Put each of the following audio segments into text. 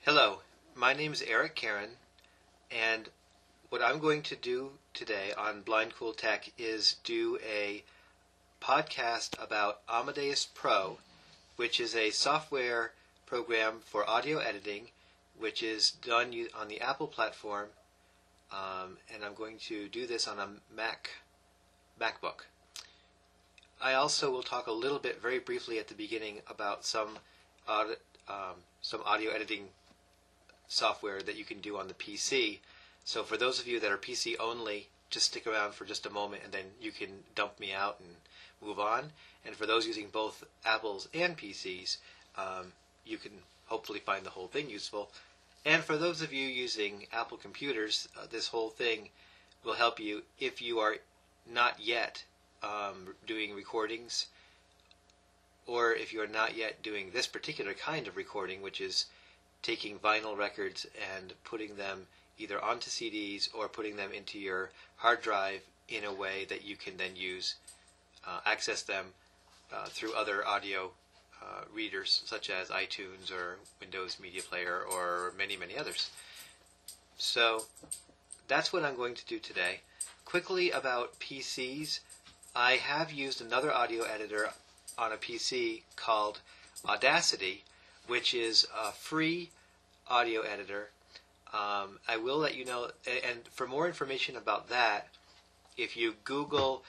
Hello, my name is Eric Karen, and what I'm going to do today on Blind Cool Tech is do a podcast about Amadeus Pro, which is a software program for audio editing, which is done on the Apple platform, and I'm going to do this on a MacBook. I also will talk a little bit, very briefly at the beginning, about some audio editing software that you can do on the PC. So for those of you that are PC only, just stick around for just a moment and then you can dump me out and move on. And for those using both Apples and PCs, you can hopefully find the whole thing useful. And for those of you using Apple computers, this whole thing will help you if you are not yet doing recordings, or if you are not yet doing this particular kind of recording, which is taking vinyl records and putting them either onto CDs or putting them into your hard drive in a way that you can then access them through other audio readers such as iTunes or Windows Media Player or many, many others. So that's what I'm going to do today. Quickly about PCs, I have used another audio editor on a PC called Audacity, which is a free audio editor. I will let you know, and for more information about that, if you Google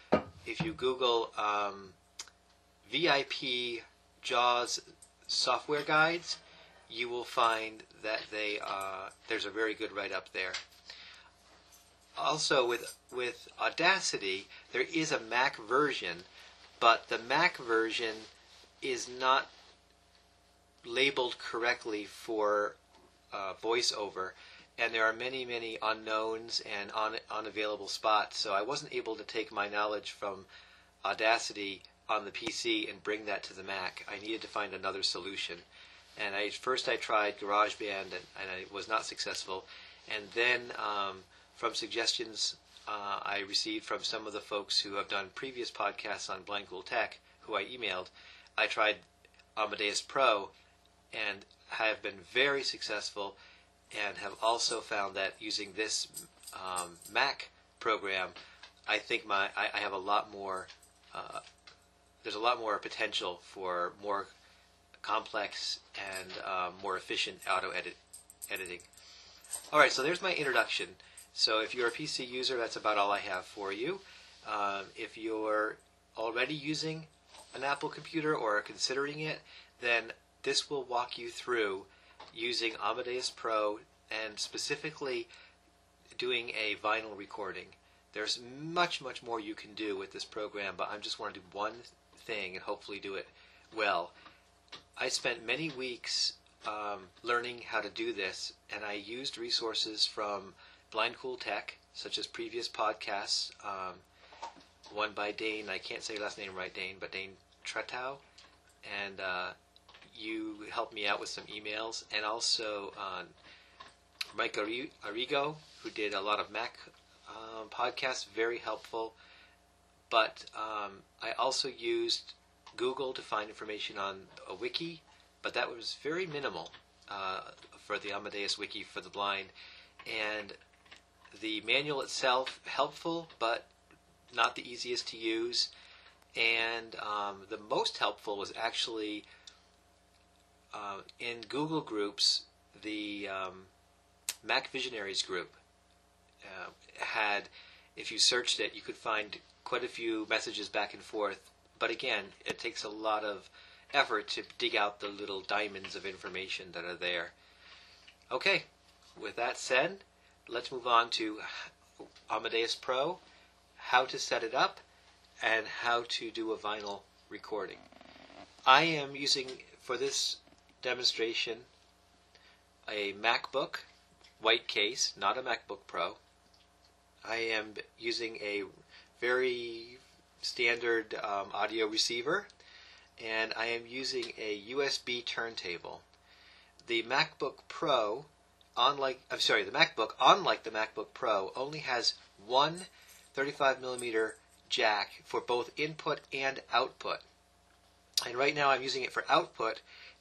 VIP JAWS software guides, you will find that there's a very good write-up there. Also, with Audacity, there is a Mac version, but the Mac version is not labeled correctly for voiceover, and there are many, many unknowns and unavailable spots, so I wasn't able to take my knowledge from Audacity on the PC and bring that to the Mac. I needed to find another solution, and first I tried GarageBand, and I was not successful, and then from suggestions I received from some of the folks who have done previous podcasts on Blind Cool Tech, who I emailed, I tried Amadeus Pro and have been very successful, and have also found that using this Mac program, I think I have a lot more. There's a lot more potential for more complex and more efficient auto editing. All right, so there's my introduction. So if you're a PC user, that's about all I have for you. If you're already using an Apple computer or are considering it, then this will walk you through using Amadeus Pro and specifically doing a vinyl recording. There's much, much more you can do with this program, but I just want to do one thing and hopefully do it well. I spent many weeks learning how to do this, and I used resources from Blind Cool Tech, such as previous podcasts, one by Dane, I can't say your last name right, Dane, but Dane Tretow, and you helped me out with some emails, and also Mike Arrigo, who did a lot of Mac podcasts, very helpful. But I also used Google to find information on a wiki, but that was very minimal for the Amadeus wiki for the blind. And the manual itself, helpful, but not the easiest to use. And the most helpful was actually in Google Groups, the Mac Visionaries group had, if you searched it, you could find quite a few messages back and forth. But again, it takes a lot of effort to dig out the little diamonds of information that are there. Okay, with that said, let's move on to Amadeus Pro, how to set it up, and how to do a vinyl recording. I am using, for this demonstration, a MacBook, white case, not a MacBook Pro. I am using a very standard audio receiver, and I am using a USB turntable. The MacBook, unlike the MacBook Pro, only has one 35mm jack for both input and output. And right now I'm using it for output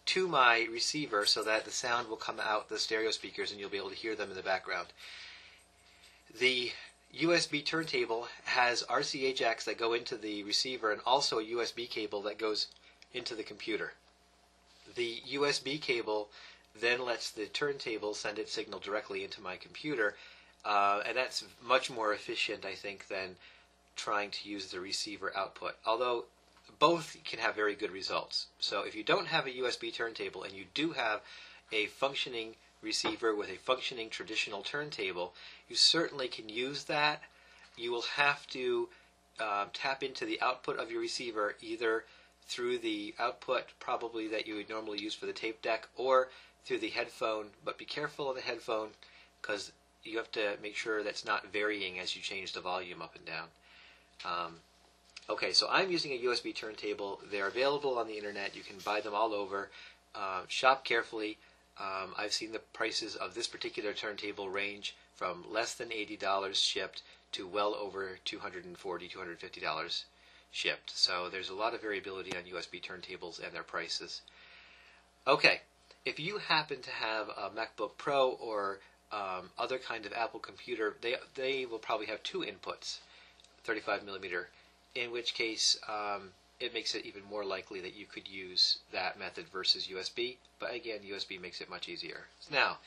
to my receiver so that the sound will come out the stereo speakers and you'll be able to hear them in the background. The USB turntable has RCA jacks that go into the receiver and also a USB cable that goes into the computer. The USB cable then lets the turntable send its signal directly into my computer, and that's much more efficient, I think, than trying to use the receiver output, although both can have very good results. So if you don't have a USB turntable and you do have a functioning receiver with a functioning traditional turntable, you certainly can use that. You will have to tap into the output of your receiver either through the output probably that you would normally use for the tape deck or through the headphone, but be careful of the headphone because you have to make sure that's not varying as you change the volume up and down. Okay, so I'm using a USB turntable. They're available on the internet. You can buy them all over. Shop carefully. I've seen the prices of this particular turntable range from less than $80 shipped to well over $240, $250 shipped. So there's a lot of variability on USB turntables and their prices. Okay, if you happen to have a MacBook Pro or other kind of Apple computer, they will probably have two inputs, 35 millimeter, in which case it makes it even more likely that you could use that method versus USB. But again, USB makes it much easier. Now,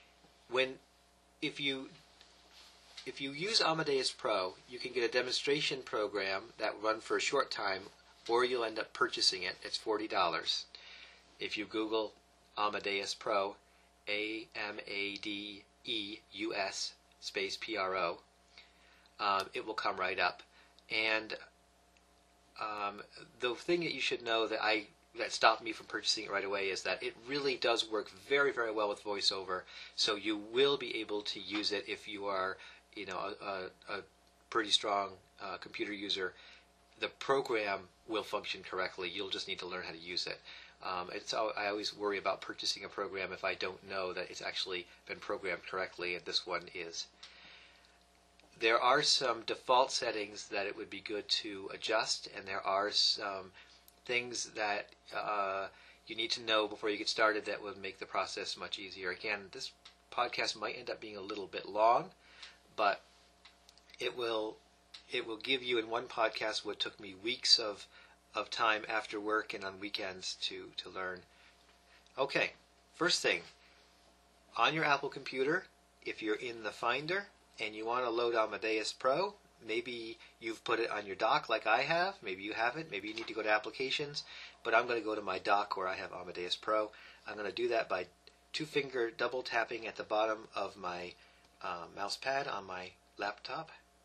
if you use Amadeus Pro, you can get a demonstration program that will run for a short time, or you'll end up purchasing it. It's $40. If you Google Amadeus Pro, AMADEUS space PRO, it will come right up. And the thing that you should know that stopped me from purchasing it right away is that it really does work very, very well with VoiceOver. So you will be able to use it if you are, a pretty strong computer user. The program will function correctly. You'll just need to learn how to use it. I always worry about purchasing a program if I don't know that it's actually been programmed correctly, and this one is. There are some default settings that it would be good to adjust, and there are some things that you need to know before you get started that would make the process much easier. Again, this podcast might end up being a little bit long, but it will give you in one podcast what took me weeks of time after work and on weekends to learn. Okay, first thing, on your Apple computer, if you're in the Finder and you want to load Amadeus Pro, maybe you've put it on your dock like I have, maybe you haven't, maybe you need to go to Applications, but I'm going to go to my dock where I have Amadeus Pro. I'm going to do that by two-finger double tapping at the bottom of my mouse pad on my laptop.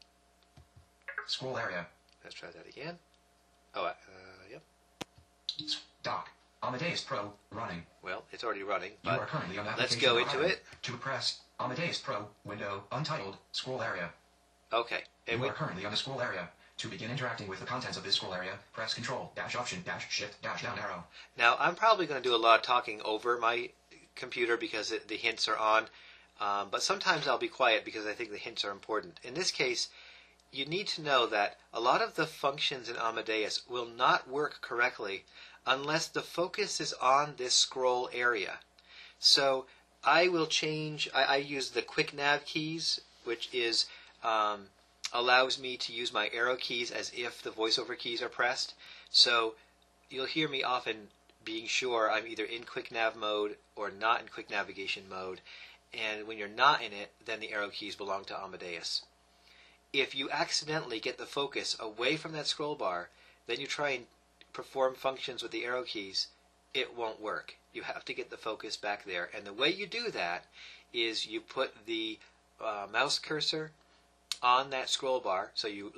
Scroll area. Let's try that again. Oh, yep. Dock. Amadeus Pro running. Well, it's already running, You but are currently on let's application go into item. it. To press Amadeus Pro window untitled scroll area. Okay. And You are currently on the scroll area. To begin interacting with the contents of this scroll area, press Control-Option-Shift-down arrow. Now, I'm probably going to do a lot of talking over my computer because the hints are on, but sometimes I'll be quiet because I think the hints are important. In this case, you need to know that a lot of the functions in Amadeus will not work correctly unless the focus is on this scroll area. So I will change, I use the quick nav keys, which is allows me to use my arrow keys as if the VoiceOver keys are pressed. So you'll hear me often being sure I'm either in quick nav mode or not in quick navigation mode. And when you're not in it, then the arrow keys belong to Amadeus. If you accidentally get the focus away from that scroll bar, then you try and perform functions with the arrow keys, it won't work. You have to get the focus back there. And the way you do that is you put the mouse cursor on that scroll bar, so you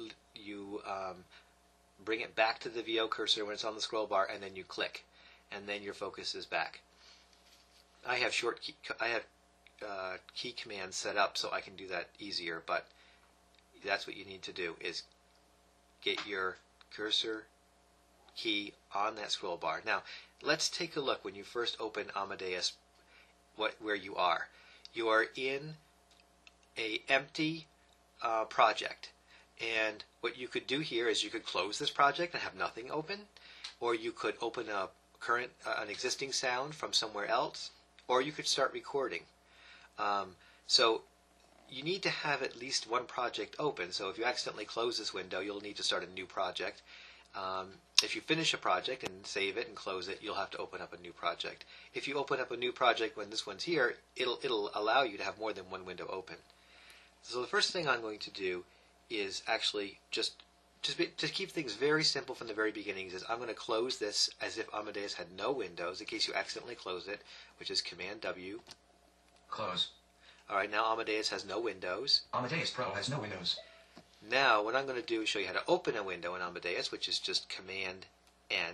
bring it back to the VO cursor when it's on the scroll bar, and then you click, and then your focus is back. I have key commands set up so I can do that easier, but that's what you need to do, is get your cursor key on that scroll bar. Now, let's take a look when you first open Amadeus where you are. You are in a empty project, and what you could do here is you could close this project and have nothing open, or you could open a an existing sound from somewhere else, or you could start recording. So you need to have at least one project open. So if you accidentally close this window, you'll need to start a new project. If you finish a project and save it and close it, you'll have to open up a new project. If you open up a new project when this one's here, it'll allow you to have more than one window open. So the first thing I'm going to do is actually just to keep things very simple from the very beginning is I'm going to close this as if Amadeus had no windows in case you accidentally close it, which is Command W. Close. All right, now Amadeus has no windows. Amadeus Pro has no windows. Now, what I'm going to do is show you how to open a window in Amadeus, which is just Command N.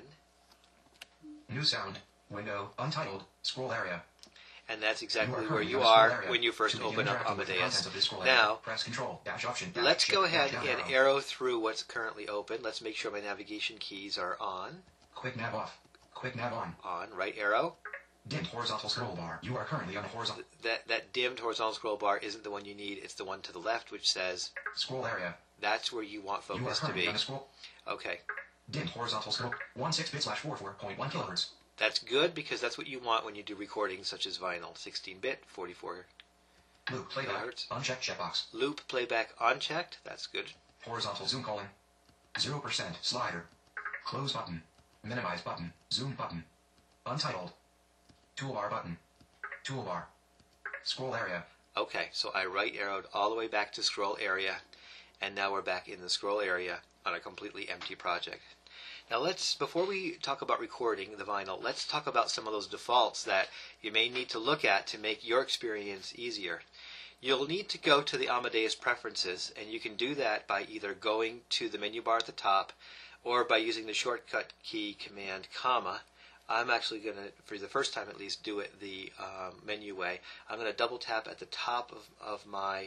New sound. Window. Untitled. Scroll area. And that's exactly where currently you on scroll are area. when you first To begin open up interacting with the Amadeus. contents of this scroll area, Now, press Control, Dash Option, Dash let's go Shift, ahead Dash and down arrow through what's currently open. Let's make sure my navigation keys are on. Quick nav off. Quick nav on. On, right arrow. Dimmed horizontal scroll bar. You are currently on a horizontal That dimmed horizontal scroll bar isn't the one you need. It's the one to the left, which says scroll area. that's where you want You are focus to currently be. on a scroll. Okay. Dimmed horizontal scroll. 16-bit/44.1 kilohertz. That's good because that's what you want when you do recordings such as vinyl. 16-bit, 44 Loop playback. kilohertz. Unchecked checkbox. Loop playback unchecked. That's good. Horizontal zoom colon. 0% slider. Close button. Minimize button. Zoom button. Untitled. Toolbar button. Toolbar. Scroll area. Okay, so I right arrowed all the way back to scroll area, and now we're back in the scroll area on a completely empty project. Now before we talk about recording the vinyl, let's talk about some of those defaults that you may need to look at to make your experience easier. You'll need to go to the Amadeus preferences, and you can do that by either going to the menu bar at the top or by using the shortcut key Command comma. I'm actually going to, for the first time at least, do it the menu way. I'm going to double tap at the top of my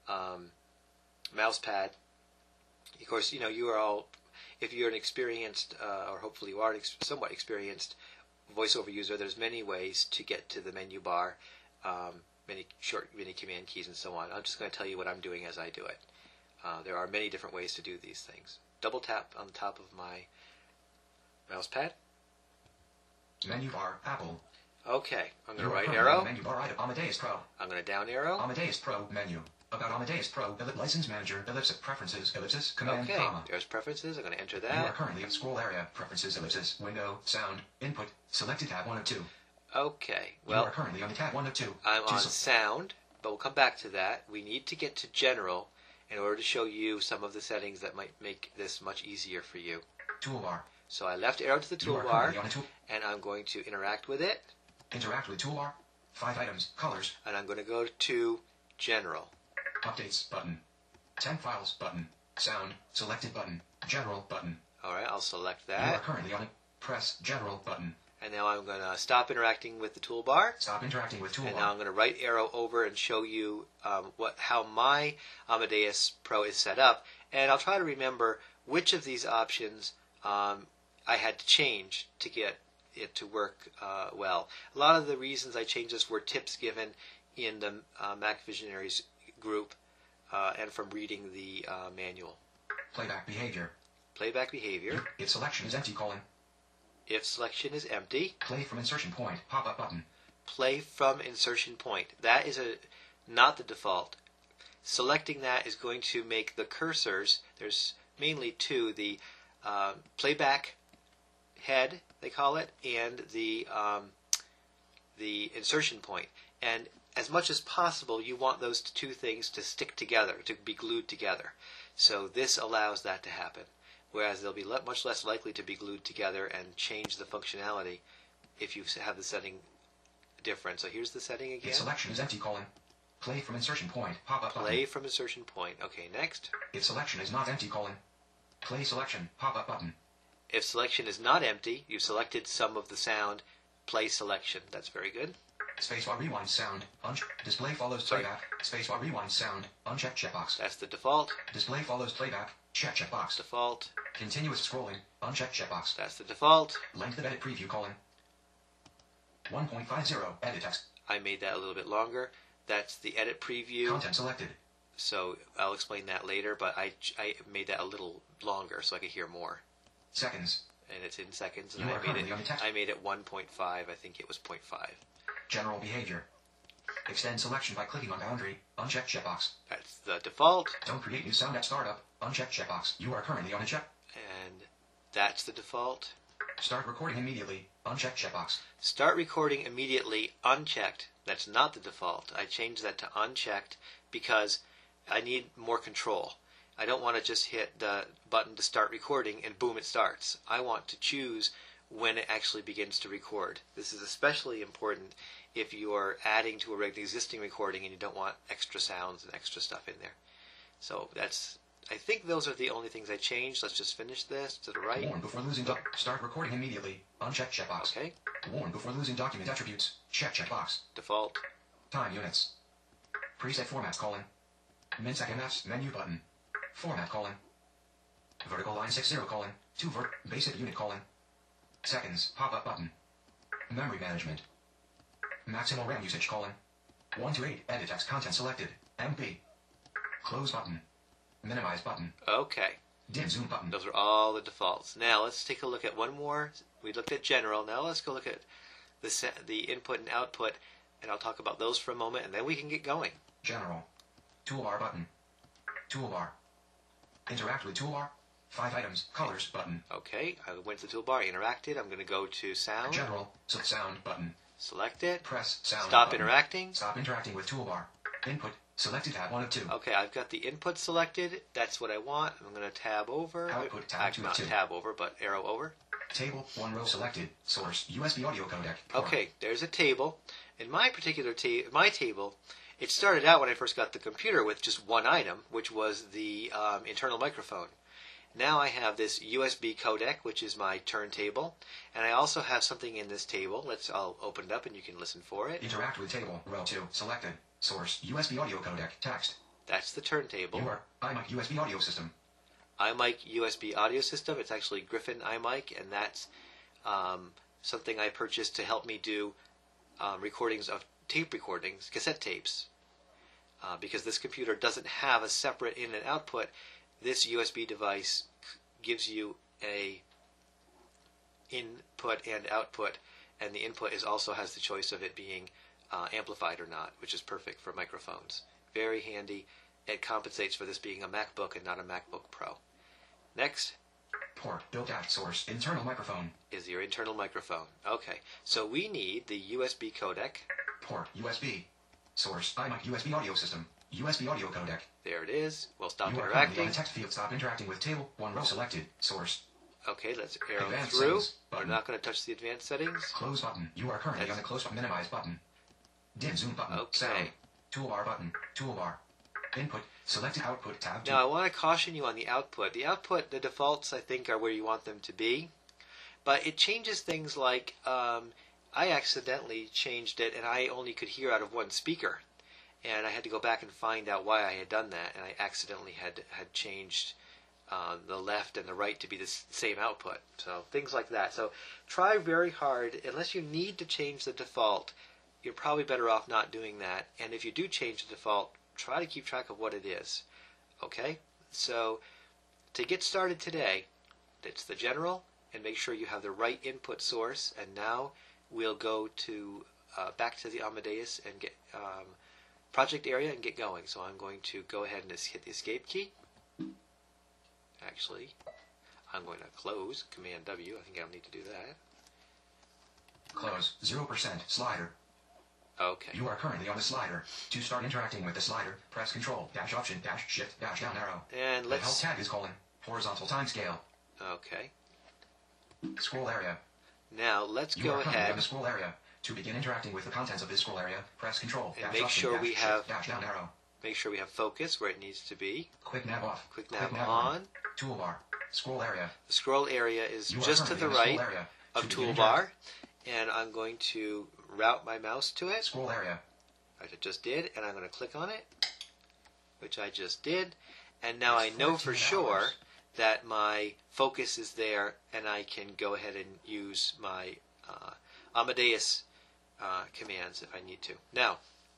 mouse pad. Of course, you are all, if you're an experienced, or hopefully you are somewhat experienced voiceover user, there's many ways to get to the menu bar, many command keys and so on. I'm just going to tell you what I'm doing as I do it. There are many different ways to do these things. Double tap on the top of my mouse pad. Menu bar. Apple. Okay, I'm going You to are right currently arrow. on the menu bar item. Amadeus Pro. I'm going to down arrow. Amadeus Pro menu. About Amadeus Pro. License manager. Ellipsis. Preferences. Ellipsis. Command Okay, comma. there's preferences. I'm going to enter You are that. currently at scroll area. Preferences. Ellipsis. Window. Sound. Input. Selected tab 1 of 2. Okay, You are well, currently on the tab 1 of 2. I'm To on se- sound, but we'll come back to that. We need to get to general in order to show you some of the settings that might make this much easier for you. Toolbar. So I left arrow to the You are toolbar, currently on a tool. and I'm going to interact with it, Interact with toolbar. 5 items. Colors. and I'm going to go to general. Updates button. 10 files button. Sound. Selected button. General button. All right, I'll select You are that, currently on it. Press general button. and now I'm going to stop interacting with the toolbar. Stop interacting with And now toolbar. I'm going to right arrow over and show you how my Amadeus Pro is set up, and I'll try to remember which of these options I had to change to get it to work well. A lot of the reasons I changed this were tips given in the Mac Visionaries group and from reading the manual. Playback behavior. Playback behavior. If selection is empty colon. If selection is empty, Play from insertion point. Pop-up button. play from insertion point. That is not the default. Selecting that is going to make the cursors, there's mainly two, the playback head, they call it, and the insertion point. And as much as possible, you want those two things to stick together, to be glued together. So this allows that to happen. Whereas they'll be much less likely to be glued together and change the functionality if you have the setting different. So here's the setting again. If selection is empty colon. Play from insertion point. Pop-up button. Play from insertion point. Okay, next. If selection is not empty colon. Play selection. Pop-up button. If selection is not empty, you've selected some of the sound, play selection. That's very good. Spacebar rewind sound. Display follows Sorry. playback. Spacebar rewind sound. Unchecked checkbox. That's the default. Display follows playback. Checkbox. Default. Continuous scrolling. Unchecked checkbox. That's the default. Length of edit preview colon. 1.50 edit text. I made that a little bit longer. That's the edit preview. Content selected. So I'll explain that later, but I made that a little longer so I could hear more. Seconds. and it's in seconds, and You are currently on the text. I made it 1.5. I think it was 0.5. General behavior. Extend selection by clicking on boundary. Uncheck checkbox. That's the default, Don't create new sound at startup. Uncheck checkbox. You are currently on a check. and that's the default. Start recording immediately. Uncheck checkbox. Start recording immediately, unchecked. That's not the default. I changed that to unchecked because I need more control. I don't want to just hit the button to start recording and boom, it starts. I want to choose when it actually begins to record. This is especially important if you are adding to a existing recording and you don't want extra sounds and extra stuff in there. So I think those are the only things I changed. Let's just finish this to the right. Warn before losing start recording immediately. Uncheck checkbox. Okay, Warn before losing document attributes. Check checkbox. default. Time units. Preset formats colon. Min-sec MS menu button. Format colon. Vertical line 60 colon. Basic unit colon. Seconds pop-up button. Memory management. Maximal RAM usage colon. 1 to 8 edit text content selected. MP. Close button. Minimize button. Okay, Dim zoom button. those are all the defaults. Now let's take a look at one more. We looked at general. Now let's go look at the input and output, and I'll talk about those for a moment, and then we can get going. General. Toolbar button. Toolbar. Interact with toolbar. 5 items. Colors button. Okay, I went to the toolbar, interacted. I'm going to go to sound, General. Sound button. select it, Press sound. stop button. interacting. Stop interacting with toolbar. Input. Selected tab 1 of 2. Okay, I've got the input selected. That's what I want. I'm going to tab over. Output tab 2 of Not 2. tab over, but arrow over. Table 1 row selected. Source USB audio codec. Port. Okay, there's a table. In my particular my table, it started out when I first got the computer with just one item, which was the internal microphone. Now I have this USB codec, which is my turntable, and I also have something in this table. I'll open it up and you can listen for it. Interact with table. Row 2 selected. Source USB audio codec. Text. That's the turntable. Your iMic USB audio system. iMic USB audio system. It's actually Griffin iMic, and that's something I purchased to help me do recordings of tape recordings, cassette tapes. Because this computer doesn't have a separate in and output, this USB device gives you a input and output, and the input also has the choice of it being amplified or not, which is perfect for microphones. Very handy. It compensates for this being a MacBook and not a MacBook Pro. Next Port. Built at source. Internal microphone. is your internal microphone. Okay, so we need the USB codec. Port. USB. Source. iMic USB audio system. USB audio codec. There it is. We'll stop You are currently on interacting. the text field. Stop interacting with table. 1 row selected. Source. Okay, let's arrow Advanced through. settings We're button. not going to touch the advanced settings. Close button. You are currently on the close button. Minimize button. Dim zoom button. Okay. Sound. Toolbar button. Toolbar. Input. Selected output tab 2. Now I want to caution you on the output. The output, the defaults, I think, are where you want them to be. But it changes things like I accidentally changed it and I only could hear out of one speaker. And I had to go back and find out why I had done that. And I accidentally had changed the left and the right to be the same output. So things like that. So try very hard. Unless you need to change the default, you're probably better off not doing that. And if you do change the default, try to keep track of what it is. Okay? So to get started today, it's the general, and make sure you have the right input source. And now we'll go to back to the Amadeus and get project area and get going. So I'm going to go ahead and hit the escape key. Actually, I'm going to close Command W. I think I don't need to do that. Close. 0% slider. Okay. You are currently on the slider. To start interacting with the slider, press Control dash Option dash Shift dash down arrow. And The help let's. tag is colon. Horizontal time scale. Okay. Scroll area. Now let's You go are currently on ahead the scroll area. To begin interacting with the contents of this scroll area, press Control and dash make Option sure dash we Shift have dash down arrow. make sure we have focus where it needs to be. Quick nav off. Quick nav on. Toolbar. Scroll area. The scroll area is You are just to currently the on right scroll area. of To begin toolbar, and I'm going to route my mouse to it. Scroll area. Like I just did, and I'm going to click on it, which I just did, and now I It's know for 14 sure hours. that my focus is there, and I can go ahead and use my Amadeus commands if I need to. Now,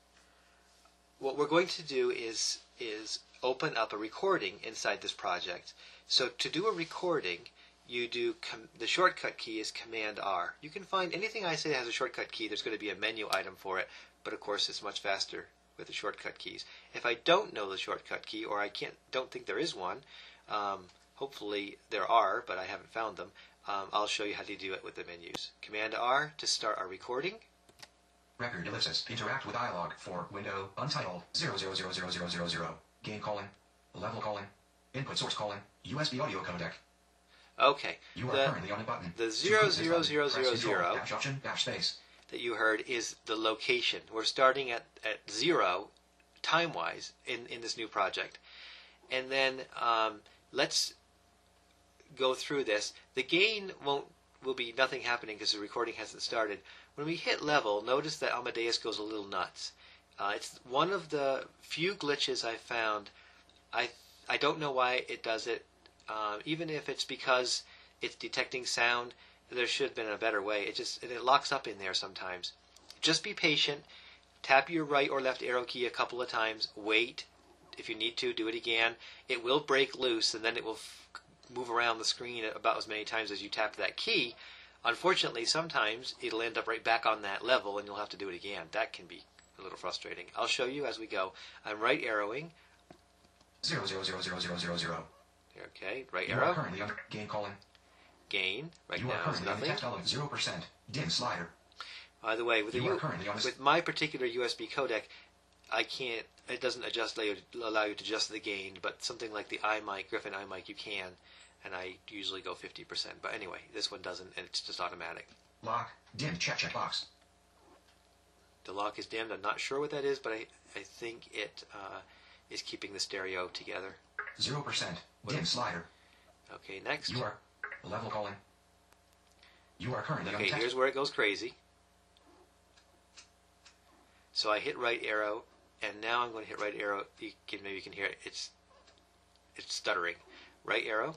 what we're going to do is open up a recording inside this project. So to do a recording, you do the shortcut key is Command R. You can find anything I say that has a shortcut key. There's going to be a menu item for it, but of course it's much faster with the shortcut keys. If I don't know the shortcut key, or I don't think there is one, hopefully there are, but I haven't found them. I'll show you how to do it with the menus. Command R to start our recording. Record ellipsis. Interact with dialog for window untitled 000000. Game colon. Level colon. Input source colon. USB audio codec. Okay. You are currently on a button. The To click this button, press 00000 Control, dash option, dash space. that you heard is the location. We're starting at 0 time-wise in this new project. And then let's go through this. The gain will be nothing happening because the recording hasn't started. When we hit level, notice that Amadeus goes a little nuts. It's one of the few glitches I found. I don't know why it does it. Even if it's because it's detecting sound, there should have been a better way. It locks up in there sometimes. Just be patient. Tap your right or left arrow key a couple of times. Wait. If you need to, do it again. It will break loose, and then it will move around the screen about as many times as you tap that key. Unfortunately, sometimes it'll end up right back on that level, and you'll have to do it again. That can be a little frustrating. I'll show you as we go. I'm right arrowing. 000000. Okay, right You are arrow. currently on gain colon. Gain. Right You are now is currently on the nothing. text element 0%. Dim slider. By the way, with You are currently on with my particular USB codec, I can't. It doesn't allow you to adjust the gain, but something like the iMic, Griffin iMic, you can, and I usually go 50%. But anyway, this one doesn't, and it's just automatic. Lock. Dim check box. The lock is dimmed. I'm not sure what that is, but I think it is keeping the stereo together. 0%. Dim slider. Okay, next. You are level colon. You are currently on Okay, text. here's where it goes crazy. So I hit right arrow, and now I'm going to hit right arrow. Maybe you can hear it. It's stuttering. Right arrow.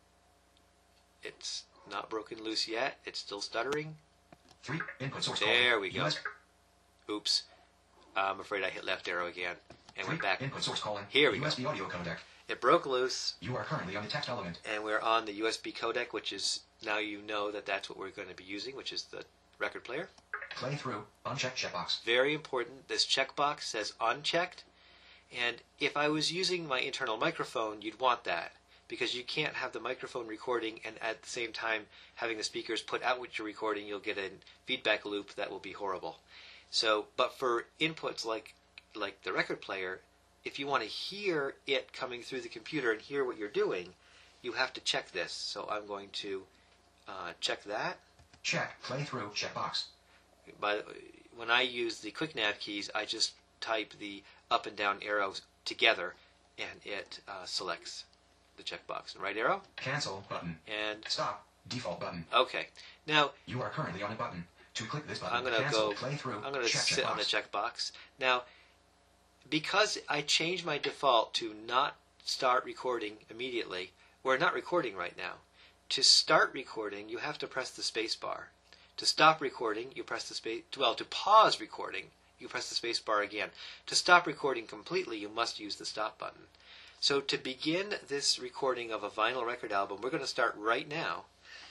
It's not broken loose yet. It's still stuttering. 3. Input source There colon. we go. Oops. I'm afraid I hit left arrow again and went back. Input source colon. Here we go. USB audio codec. It broke loose, You are currently on the text element. and we're on the USB codec, which is now you know that that's what we're going to be using, which is the record player. Play through. Unchecked checkbox. Very important. This checkbox says unchecked, and if I was using my internal microphone, you'd want that, because you can't have the microphone recording and at the same time having the speakers put out what you're recording. You'll get a feedback loop that will be horrible. So, but for inputs like the record player, if you want to hear it coming through the computer and hear what you're doing, you have to check this. So I'm going to check that. Check. Play through. Checkbox. When I use the quick nav keys, I just type the up and down arrows together, and it selects the checkbox. Right arrow. Cancel button. And Stop. Default button. okay. Now You are currently on a button. To click this button, I'm going to cancel. go. Play through. I'm going to check sit on the checkbox. checkbox. Now, because I changed my default to not start recording immediately, we're not recording right now. To start recording, you have to press the space bar. To stop recording, you press the space. Well, to pause recording, you press the space bar again. To stop recording completely, you must use the stop button. So to begin this recording of a vinyl record album, we're going to start right now.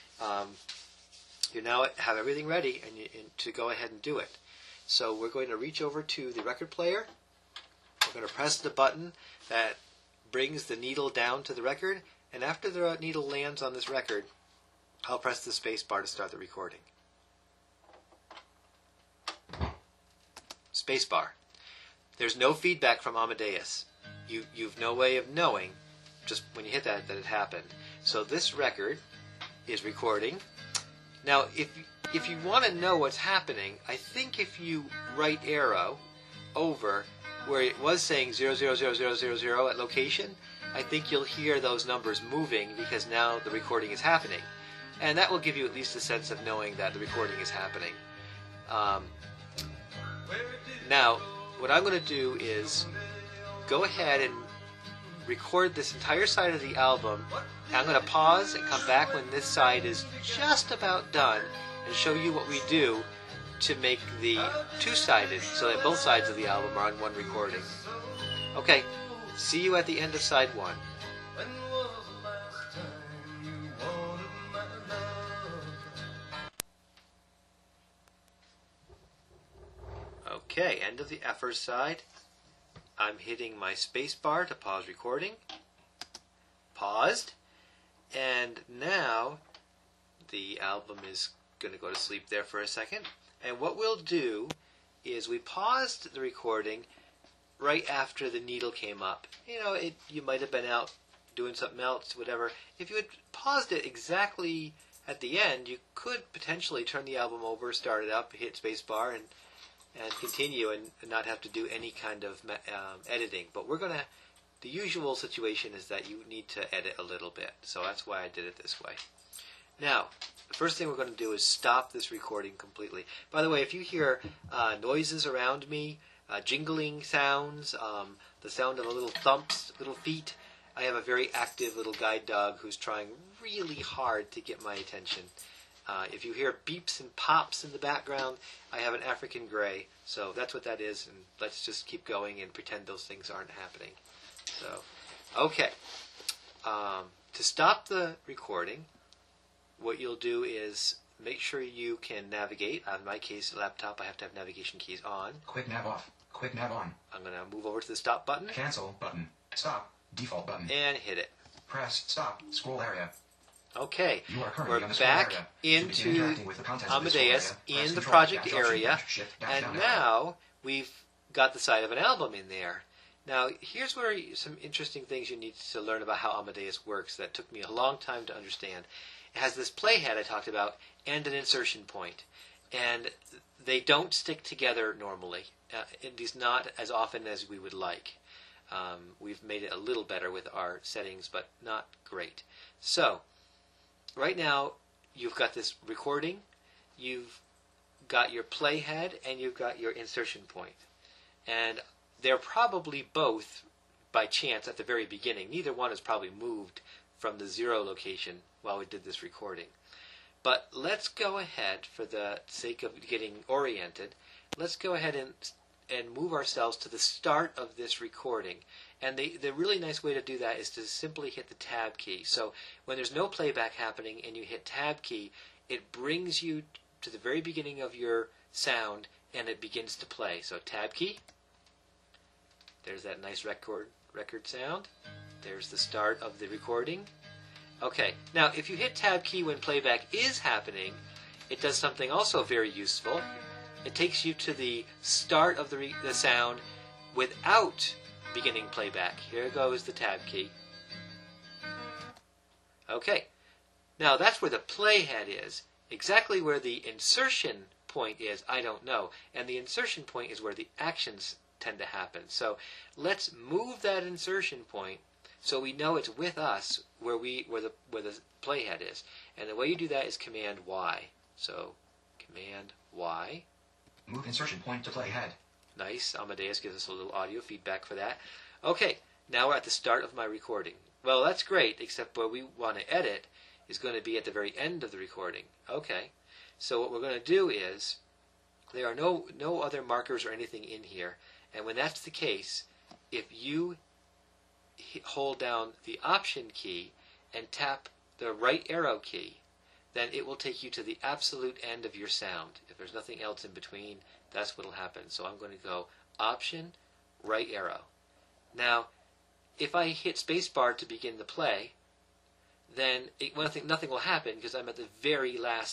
You now have everything ready and to go ahead and do it. So we're going to reach over to the record player. We're going to press the button that brings the needle down to the record, and after the needle lands on this record, I'll press the space bar to start the recording. Space bar. There's no feedback from Amadeus. You've no way of knowing, just when you hit that it happened. So this record is recording. Now, if you want to know what's happening, I think if you right arrow over where it was saying 000000 at location, I think you'll hear those numbers moving because now the recording is happening. And that will give you at least a sense of knowing that the recording is happening. Now, what I'm going to do is go ahead and record this entire side of the album. I'm going to pause and come back when this side is just about done and show you what we do to make the two-sided so that both sides of the album are on one recording. Okay, see you at the end of side one. When was the last time you wanted Okay, end of the first side. I'm hitting my space bar to pause recording. Paused. And now the album is going to go to sleep there for a second. And what we'll do is we paused the recording right after the needle came up. You might have been out doing something else, whatever. If you had paused it exactly at the end, you could potentially turn the album over, start it up, hit spacebar, and continue, and not have to do any kind of editing. But the usual situation is that you need to edit a little bit, so that's why I did it this way. Now, the first thing we're going to do is stop this recording completely. By the way, if you hear noises around me, jingling sounds, the sound of a little thumps, little feet, I have a very active little guide dog who's trying really hard to get my attention. If you hear beeps and pops in the background, I have an African Grey, so that's what that is, and let's just keep going and pretend those things aren't happening. So, okay. To stop the recording, what you'll do is make sure you can navigate. In my case, laptop, I have to have navigation keys on. Quick nav off. Quick nav on. I'm going to move over to the stop button. Cancel button. Stop. Default button. And hit it. Press stop. Scroll area. Okay, You are currently we're on the scroll back area. To begin into interacting with the contents of this Amadeus scroll area, press in the Control, project Dash, Option, area, Dash, Shift, Dash, and down arrow. now we've got the side of an album in there. Now, here's where some interesting things you need to learn about how Amadeus works that took me a long time to understand. It has this playhead I talked about and an insertion point, and they don't stick together normally, at least not as often as we would like. We've made it a little better with our settings, but not great. So, right now, you've got this recording, you've got your playhead, and you've got your insertion point. And they're probably both, by chance, at the very beginning. Neither one has probably moved from the 0 location while we did this recording. But let's go ahead, for the sake of getting oriented, let's go ahead and move ourselves to the start of this recording. And the really nice way to do that is to simply hit the tab key. So when there's no playback happening and you hit tab key, it brings you to the very beginning of your sound and it begins to play. So tab key. There's that nice record sound. There's the start of the recording. Okay, now if you hit tab key when playback is happening, it does something also very useful. It takes you to the start of the sound without beginning playback. Here goes the tab key. Okay, now that's where the playhead is. Exactly where the insertion point is, I don't know. And the insertion point is where the actions tend to happen. So let's move that insertion point so we know it's with us where the playhead is. And the way you do that is Command Y. So Command Y. Move insertion point to playhead. Nice. Amadeus gives us a little audio feedback for that. Okay, now we're at the start of my recording. Well, that's great, except where we want to edit is going to be at the very end of the recording. Okay, so what we're going to do is, there are no other markers or anything in here, and when that's the case, if you hold down the Option key and tap the right arrow key, then it will take you to the absolute end of your sound. If there's nothing else in between, that's what will happen. So I'm going to go Option, right arrow. Now, if I hit spacebar to begin the play, then nothing will happen because I'm at the very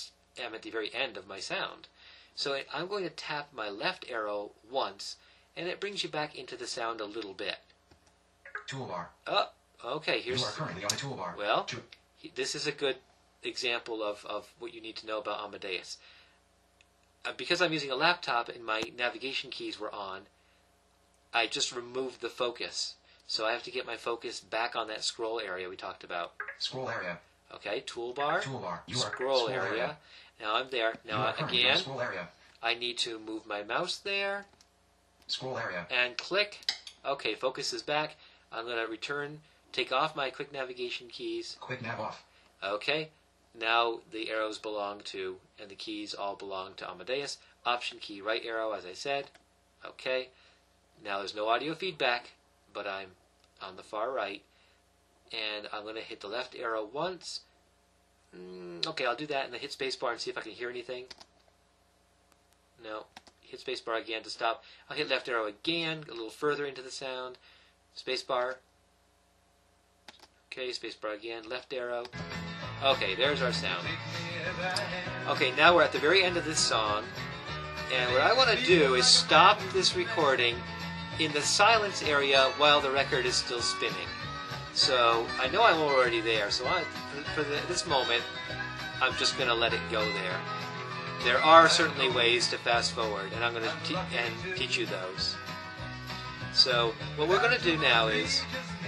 end of my sound. So I'm going to tap my left arrow once, and it brings you back into the sound a little bit. Toolbar. Oh, okay. You are currently on the toolbar. Well, this is a good example of what you need to know about Amadeus. Because I'm using a laptop and my navigation keys were on, I just removed the focus. So I have to get my focus back on that scroll area we talked about. Scroll area. Okay, toolbar. Toolbar. Scroll area. Now I'm there. Now again, scroll area. I need to move my mouse there. Scroll area. And click. Okay, focus is back. I'm going to return, take off my quick navigation keys. Quick nav off. Okay, now the arrows belong to, and the keys all belong to Amadeus. Option key, right arrow, as I said. Okay, now there's no audio feedback, but I'm on the far right, and I'm going to hit the left arrow once. Okay, I'll do that, and then hit spacebar and see if I can hear anything. No, hit spacebar again to stop. I'll hit left arrow again, a little further into the sound. Spacebar. Okay, spacebar again, left arrow. Okay, there's our sound. Okay, now we're at the very end of this song, and what I want to do is stop this recording in the silence area while the record is still spinning. So I know I'm already there, so this moment, I'm just going to let it go there. There are certainly ways to fast forward, and I'm going to teach you those. So what we're going to do now is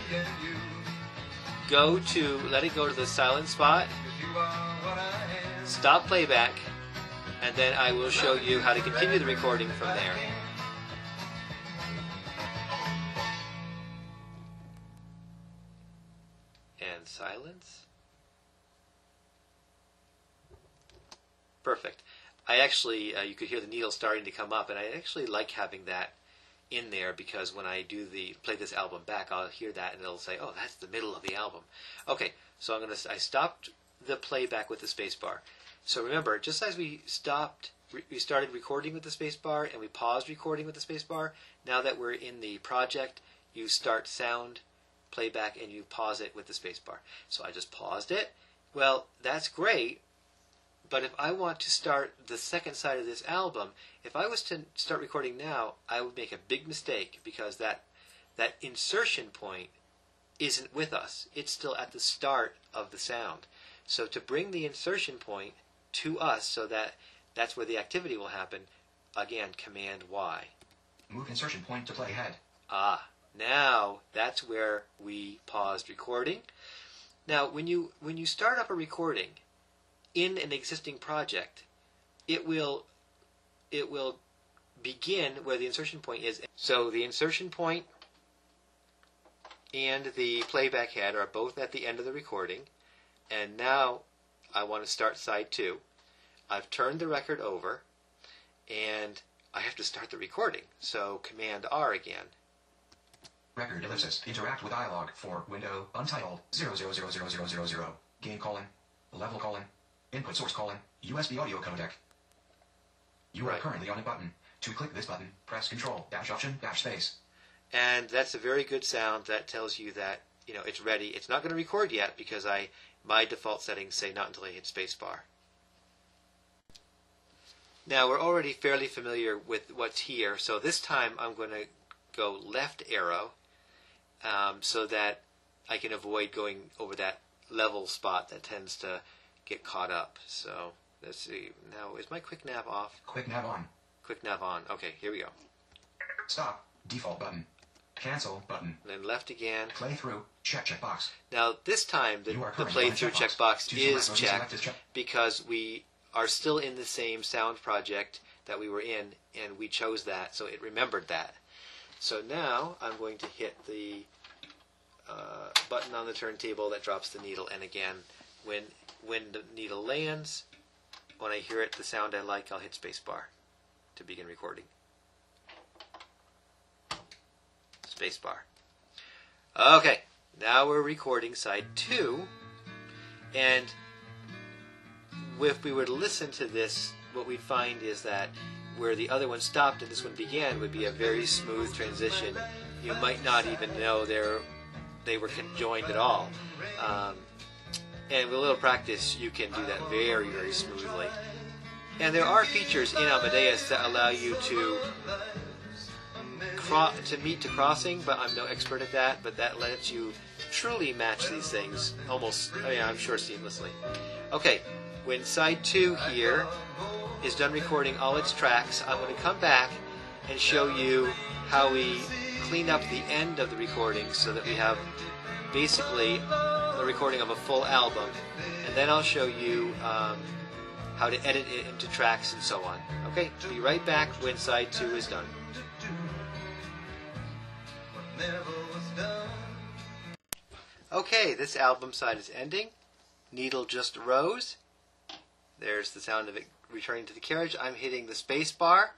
let it go to the silent spot, stop playback, and then I will show you how to continue the recording from there. And silence. Perfect. I actually, you could hear the needle starting to come up, and I actually like having that in there because when I play this album back, I'll hear that and it'll say, "Oh, that's the middle of the album." Okay, so I stopped the playback with the spacebar. So remember, just as we started recording with the spacebar and we paused recording with the spacebar. Now that we're in the project, you start sound playback and you pause it with the spacebar. So I just paused it. Well, that's great. But if I want to start the second side of this album, if I was to start recording now, I would make a big mistake because that insertion point isn't with us. It's still at the start of the sound. So to bring the insertion point to us so that that's where the activity will happen, again, Command Y. Move insertion point to playhead. Now that's where we paused recording. Now when you start up a recording in an existing project, it will begin where the insertion point is. So the insertion point and the playback head are both at the end of the recording, and now I want to start side 2. I've turned the record over, and I have to start the recording. So Command R again. Record ellipsis. Interact with dialog for window untitled 0000000. Gain colon. Level colon. Input source colon. USB audio codec. You are currently on a button. To click this button, press Control-Option-Space. And that's a very good sound that tells you that it's ready. It's not going to record yet because my default settings say not until I hit spacebar. Now we're already fairly familiar with what's here, so this time I'm going to go left arrow so that I can avoid going over that level spot that tends to get caught up. So let's see. Now is my quick nav off? Quick nav on. Quick nav on. Okay, here we go. Stop. Default button. Cancel button. Then left again. Playthrough. Checkbox. Now this time the playthrough checkbox is checked because we are still in the same sound project that we were in, and we chose that, so it remembered that. So now I'm going to hit the button on the turntable that drops the needle, and again, when the needle lands, when I hear it, the sound I like, I'll hit spacebar to begin recording. Spacebar. Okay, now we're recording side 2, and if we were to listen to this, what we'd find is that where the other one stopped and this one began would be a very smooth transition. You might not even know they were conjoined at all. And with a little practice, you can do that very, very smoothly. And there are features in Amadeus that allow you to meet to crossing, but I'm no expert at that. But that lets you truly match these things almost, I'm sure, seamlessly. Okay, when side 2 here is done recording all its tracks, I'm going to come back and show you how we clean up the end of the recording so that we have basically the recording of a full album, and then I'll show you how to edit it into tracks and so on. Okay, be right back when side 2 is done. Okay, this album side is ending. Needle just rose. There's the sound of it returning to the carriage. I'm hitting the space bar.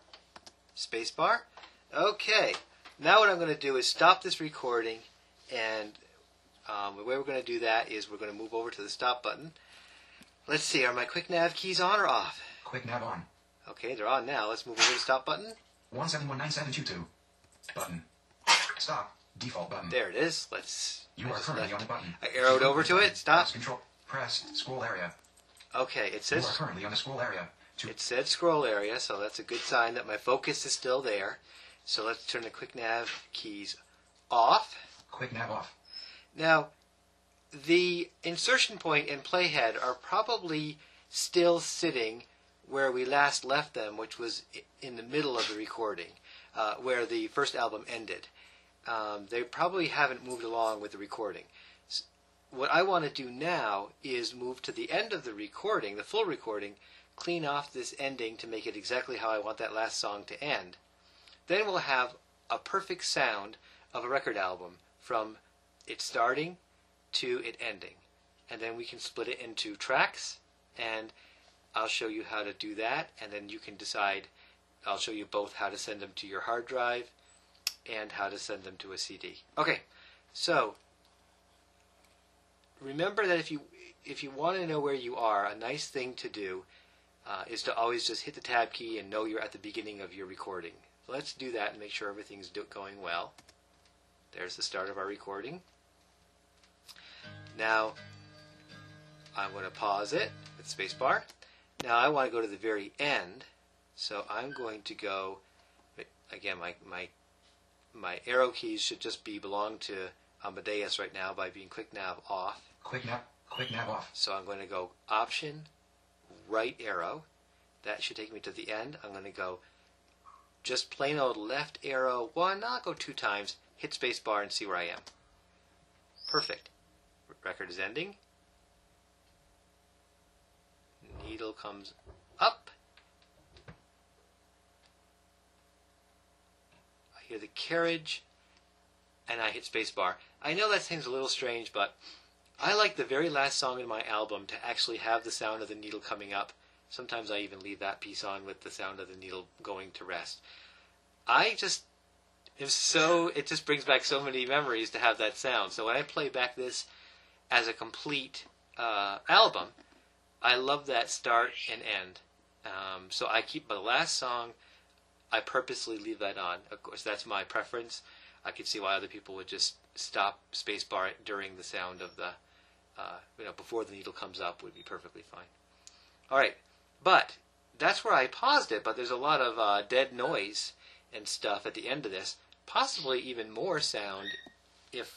Okay, now what I'm going to do is stop this recording, and the way we're going to do that is we're going to move over to the stop button. Let's see, are my quick nav keys on or off? Quick nav on. Okay, they're on now. Let's move over to the stop button. 1719722. Button. Stop. Default button. There it is. Let's. You are currently on the button. I arrowed over to it. Stop. Press control. Press scroll area. Okay, it You says. are currently on the scroll area. It said scroll area, so that's a good sign that my focus is still there. So let's turn the quick nav keys off. Quick nav off. Now, the insertion point and playhead are probably still sitting where we last left them, which was in the middle of the recording, where the first album ended. They probably haven't moved along with the recording. What I want to do now is move to the end of the recording, the full recording, clean off this ending to make it exactly how I want that last song to end. Then we'll have a perfect sound of a record album from it starting to it ending. And then we can split it into tracks, and I'll show you how to do that, and then you can decide. I'll show you both how to send them to your hard drive and how to send them to a CD. Okay, so remember that if you want to know where you are, a nice thing to do is to always just hit the tab key and know you're at the beginning of your recording. So let's do that and make sure everything's going well. There's the start of our recording. Now I'm going to pause it with spacebar. Now I want to go to the very end, so I'm going to go. Again, my arrow keys should just belong to Amadeus right now by being quick nav off. Quick nav off. So I'm going to go Option, right arrow. That should take me to the end. I'm going to go just plain old left arrow 1. I'll go 2 times. Hit spacebar and see where I am. Perfect. Record is ending. Needle comes up. I hear the carriage, and I hit spacebar. I know that seems a little strange, but I like the very last song in my album to actually have the sound of the needle coming up. Sometimes I even leave that piece on with the sound of the needle going to rest. It just brings back so many memories to have that sound. So when I play back this as a complete album, I love that start and end. So I keep the last song, I purposely leave that on. Of course, that's my preference. I could see why other people would just stop spacebar during the sound of the, before the needle comes up would be perfectly fine. All right, but that's where I paused it, but there's a lot of dead noise and stuff at the end of this. Possibly even more sound if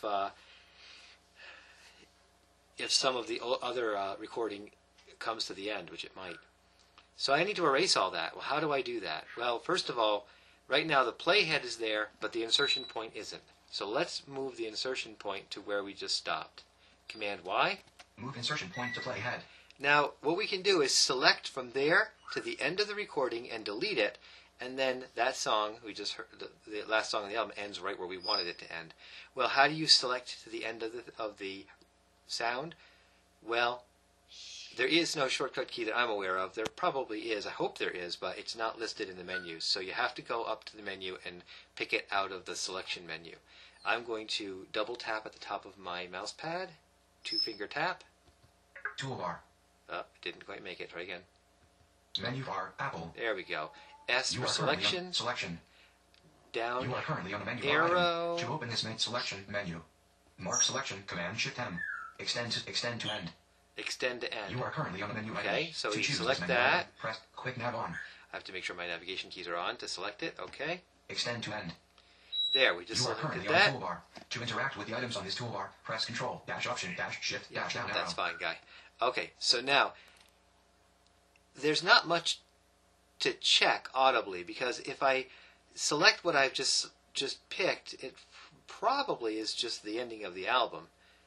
some of the other recording comes to the end, which it might. So I need to erase all that. Well, how do I do that? Well, first of all, right now the playhead is there, but the insertion point isn't. So let's move the insertion point to where we just stopped. Command Y. Move insertion point to playhead. Now, what we can do is select from there to the end of the recording and delete it, and then that song, we just heard, the last song on the album ends right where we wanted it to end. Well, how do you select to the end of the sound? Well, there is no shortcut key that I'm aware of. There probably is. I hope there is, but it's not listed in the menus. So you have to go up to the menu and pick it out of the selection menu. I'm going to double tap at the top of my mouse pad, 2-finger tap. Toolbar. Didn't quite make it. Try again. Menu bar. Apple. There we go. S for selection. Selection. Down. You are currently on the menu arrow. bar item. To open this main selection menu, mark selection. Command Shift M. Extend to end. Extend to end. You are currently on the menu item. Okay, so to you choose select this menu that. item, press quick nav on. I have to make sure my navigation keys are on to select it. Okay. Extend to end. There, we just You are selected currently that. on the toolbar. To interact with the items on this toolbar, press Control Dash Option Dash Shift Yeah, Dash down arrow. that's fine, guy. Okay, so now there's not much to check audibly because if I select what I've just picked, it probably is just the ending of the album,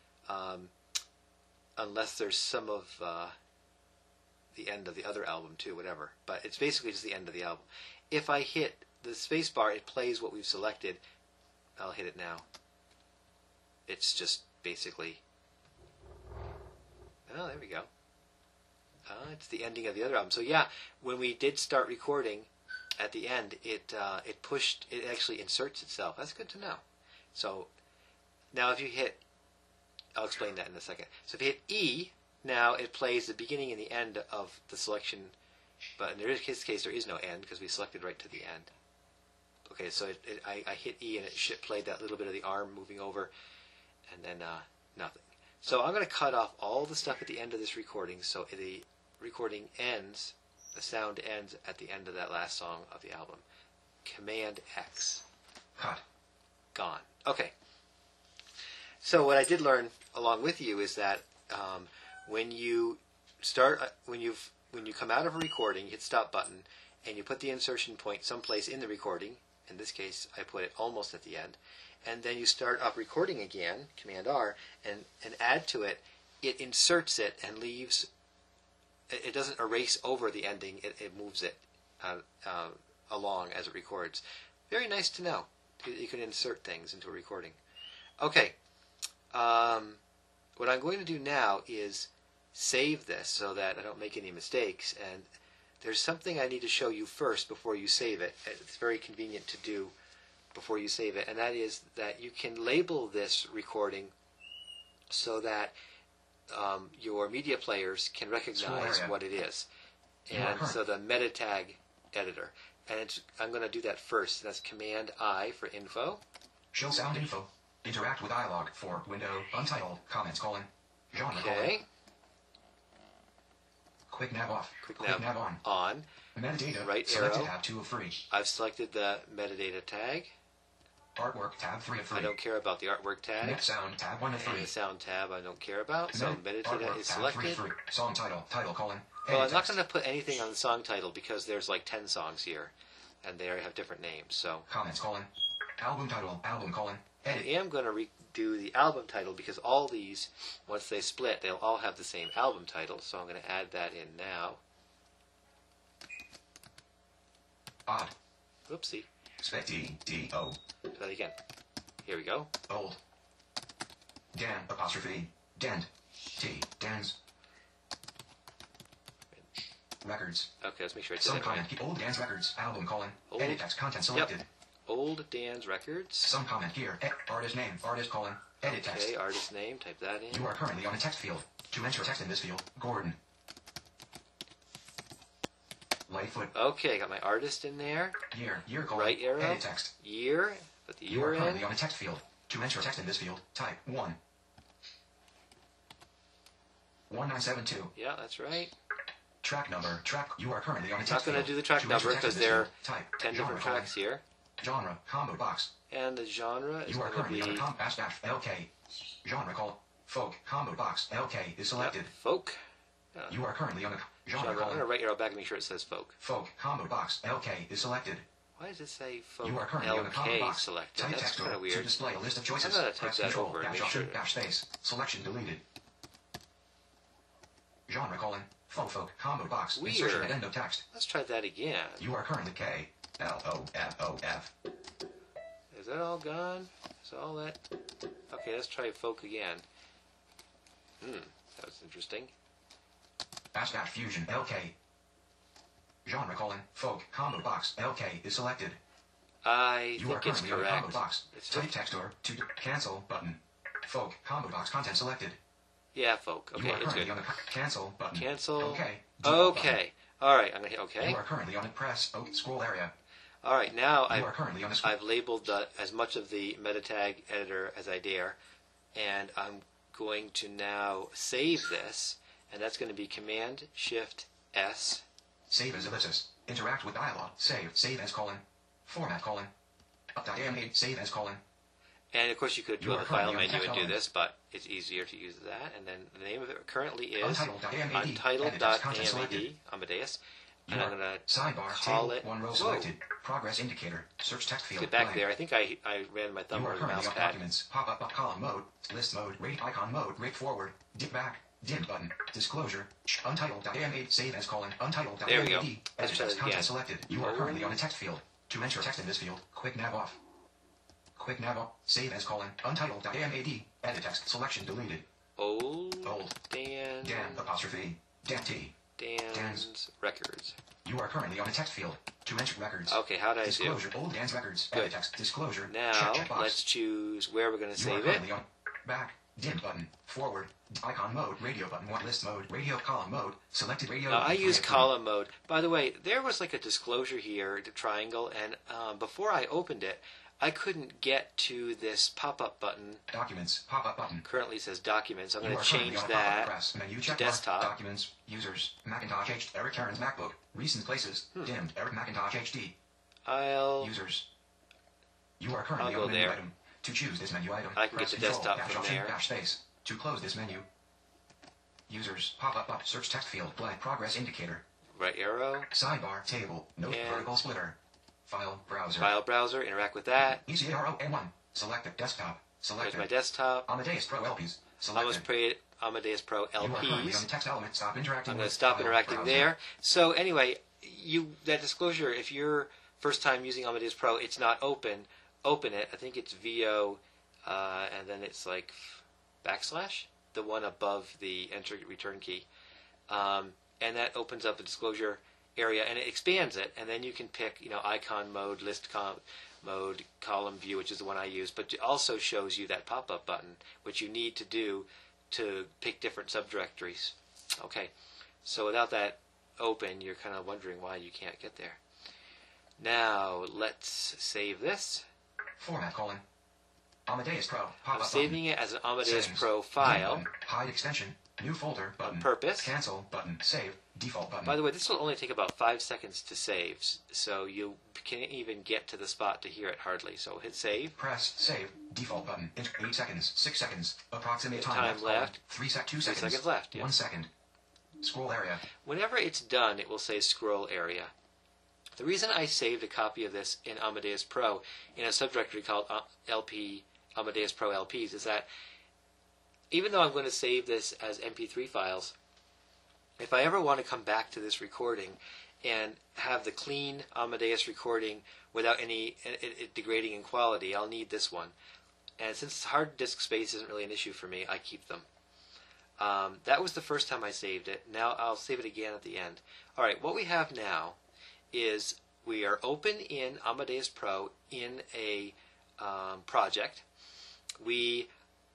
unless there's some of the end of the other album too, whatever. But it's basically just the end of the album. If I hit the space bar, it plays what we've selected. I'll hit it now. It's just basically... Oh, there we go. It's the ending of the other album. So yeah, when we did start recording, at the end, it actually inserts itself. That's good to know. So now if you hit, I'll explain that in a second. So if you hit E, now it plays the beginning and the end of the selection But in this case, there is no end because we selected right to the end. Okay, so I hit E and it played that little bit of the arm moving over, and then nothing. So I'm going to cut off all the stuff at the end of this recording, so the recording ends, the sound ends at the end of that last song of the album. Command X. Cut. Gone. Okay. So what I did learn along with you is that when you start, when you come out of a recording, you hit stop button, and you put the insertion point someplace in the recording. In this case, I put it almost at the end. And then you start up recording again, Command R, and add to it. It inserts it and leaves. It doesn't erase over the ending. It moves it along as it records. Very nice to know. You can insert things into a recording. Okay. What I'm going to do now is save this so that I don't make any mistakes. And there's something I need to show you first before you save it. It's very convenient to do before you save it, and that is that you can label this recording so that your media players can recognize what it is. And so the meta tag editor. And I'm going to do that first. That's Command I for info. Show sound info. Interact with dialog for window untitled comments colon genre colon. Quick nav off. Quick nav on. On. Metadata. Right Selected arrow. tab 2 of 3. I've selected the metadata tag. Artwork tab 3 of 3. I don't care about the artwork tag. Net sound tab 1 of 3. And the sound tab I don't care about. So metadata is selected. 3. Song title colon. Well, I'm not going to put anything on the song title because there's like 10 songs here, and they have different names. So comments colon. Album title colon. Edit. I am going to redo the album title because all these, once they split, they'll all have the same album title. So I'm going to add that in now. Odd. Oopsie. Spec D-O. Do that again. Here we go. Old. Dan apostrophe. Dent. T. Dan's. Records. Okay, let's make sure I did Some that right. comment. Old Dan's records. Album colon. Old. Edit text content selected. Yep. Old Dan's Records. Some comment here. Artist name. Artist colon. Edit text. Okay, artist name. Type that in. You are currently on a text field. To enter text in this field, Gordon. Lightfoot. Okay, got my artist in there. Year colon. Right arrow. Edit text. Year. Put the You year are in. currently on a text field. To enter text in this field, type 1. 1972. Yeah, that's right. Track number. Track. You are currently on a I'm text not going field. to do the track To number enter text because in this there are field, type 10 genre different colon. tracks here. Genre. Combo box. And the genre is You are going to currently be on a LK. Genre colon. Folk. Combo box. LK is selected. folk. You are currently on a genre I'm going to colon. right arrow back and make sure it says folk. Folk. Combo box. LK is selected. Why does it say folk You are currently on a combo LK box. selected? Type That's text kind of to weird. display a list of choices. I'm going to type Press that control, over and dash make option, sure. dash space. Selection deleted. Genre colon. Folk. Combo box. Weird. Insertion at end of text. Let's try that again. You are currently K. L-O-F-O-F. Is that all gone? Is all that? Okay, let's try folk again. That was interesting. Dash dash fusion. LK. Genre colon. Folk. Combo box. LK is selected. I You are think it's currently on a combo correct. box. It's Type just, text or to cancel button. Folk. Combo box content selected. yeah, folk. Okay, You are it's currently good. on a cancel button. Cancel. Okay. Okay. All right, I'm going to hit okay. You are currently on a press scroll area. All right, now You are currently on a scroll. I've labeled as much of the meta tag editor as I dare, and I'm going to now save this, and that's going to be Command Shift S. Save as ellipsis. Interact with dialog. Save. Save as colon. Format colon. Up.animate. Save as colon. And of course, you could You go are to the file currently on menu and do text this, but it's easier to use that. And then the name of it currently is Untitled.amad. Untitled.amad, Amadeus. And I'm going to sidebar call table, it. one row Whoa. selected. Progress indicator. Search text field. Get back blank. there. I think I ran my thumb You are over the currently mouse on pad. documents. Pop up column mode. List mode. Rate icon mode. Rate forward. Dip back. Dim button. Disclosure. Untitled.amad. Save as colon. Untitled.amad. There we go. Edit Let's try text that again. content selected. You are currently on a text field. To enter text in this field, quick nav off. Quick nav off. Save as colon. Untitled.amad. Edit text. Selection deleted. Old Dan Dan apostrophe. Dan T. Dan's Records. You are currently on a text field. To enter records. Okay, how did I do? Disclosure. Old Dan's records. Good. Edit text. Disclosure. Now, Check box. let's choose where we're going to You are save it. currently on back. Dim button. Forward. Icon mode. Radio button 1. List mode. Radio column mode. Selected radio. Now, I button, use 3 of 3. column mode. By the way, there was like a disclosure here, the triangle, and before I opened it, I couldn't get to this pop-up button. Documents. Pop-up button. Currently says Documents. I'm You going are to change currently on a pop-up that press menu. to Check desktop. Documents. Users. Macintosh HD. Eric Karen's MacBook. Recent places. Dimmed. Eric Macintosh HD. Users. You are currently I'll on go a menu there. item. To choose this menu item, I can press get to Control, desktop dash from option, there. dash space. To close this menu. Users. Pop-up up. Search text field. Blank. Progress indicator. Right arrow. Sidebar. Table. Note. And- Vertical splitter. File. Browser. File browser. Interact with that. ECARO-N1. Selected. Desktop. There's Selected. my desktop. Amadeus Pro LPs. Selected. Amadeus Pro You are currently on LPs. the text element. Stop interacting I'm going with to stop file, interacting browser. there. So anyway, that disclosure, if you're first time using Amadeus Pro, it's not open. Open it. I think it's VO, and then it's like backslash, the one above the enter return key. And that opens up a disclosure area, and it expands it, and then you can pick, icon mode, mode, column view, which is the one I use, but it also shows you that pop-up button, which you need to do to pick different subdirectories. Okay, so without that open, you're kind of wondering why you can't get there. Now, let's save this. Format colon. Amadeus Pro. I'm Pop-up saving it as an Amadeus Settings. Pro New file. button. Hide extension. New folder button. Purpose. Cancel button. Save. Default button. By the way, this will only take about 5 seconds to save, so you can't even get to the spot to hear it hardly. So hit save. Press save. Default button. 8 seconds. 6 seconds. Approximate Time time, left. 2 2 seconds. seconds left, yeah. 1 second. Scroll area. Whenever it's done, it will say scroll area. The reason I saved a copy of this in Amadeus Pro in a subdirectory called LP Amadeus Pro LPs is that even though I'm going to save this as MP3 files, if I ever want to come back to this recording and have the clean Amadeus recording without any it degrading in quality, I'll need this one. And since hard disk space isn't really an issue for me, I keep them. That was the first time I saved it. Now I'll save it again at the end. All right, what we have now is we are open in Amadeus Pro in a project. We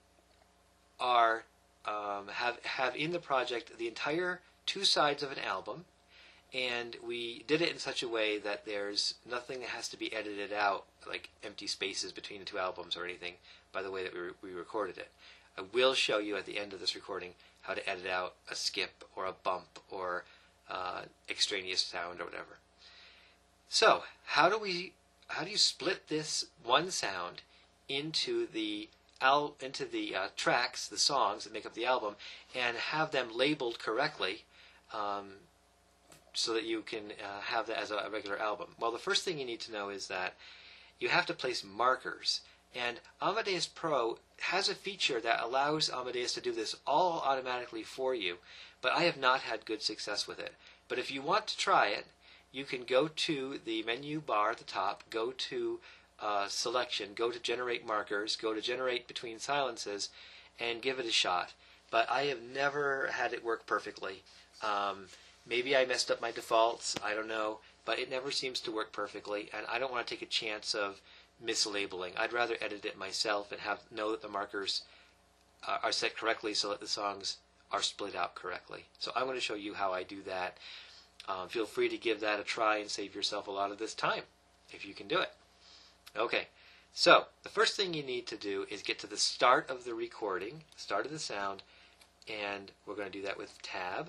are have in the project the entire 2 sides of an album, and we did it in such a way that there's nothing that has to be edited out, like empty spaces between the 2 albums or anything, by the way that we recorded it. I will show you at the end of this recording how to edit out a skip or a bump or extraneous sound or whatever. So, how do you split this one sound into the tracks, the songs that make up the album, and have them labeled correctly, so that you can have that as a regular album? Well, the first thing you need to know is that you have to place markers. And Amadeus Pro has a feature that allows Amadeus to do this all automatically for you, but I have not had good success with it. But if you want to try it, you can go to the menu bar at the top, go to Selection, go to Generate Markers, go to Generate Between Silences, and give it a shot. But I have never had it work perfectly. Maybe I messed up my defaults, I don't know, but it never seems to work perfectly, and I don't want to take a chance of mislabeling. I'd rather edit it myself and know that the markers are set correctly so that the songs are split out correctly. So I'm going to show you how I do that. Feel free to give that a try and save yourself a lot of this time, if you can do it. Okay, so the first thing you need to do is get to the start of the recording, start of the sound, and we're going to do that with Tab.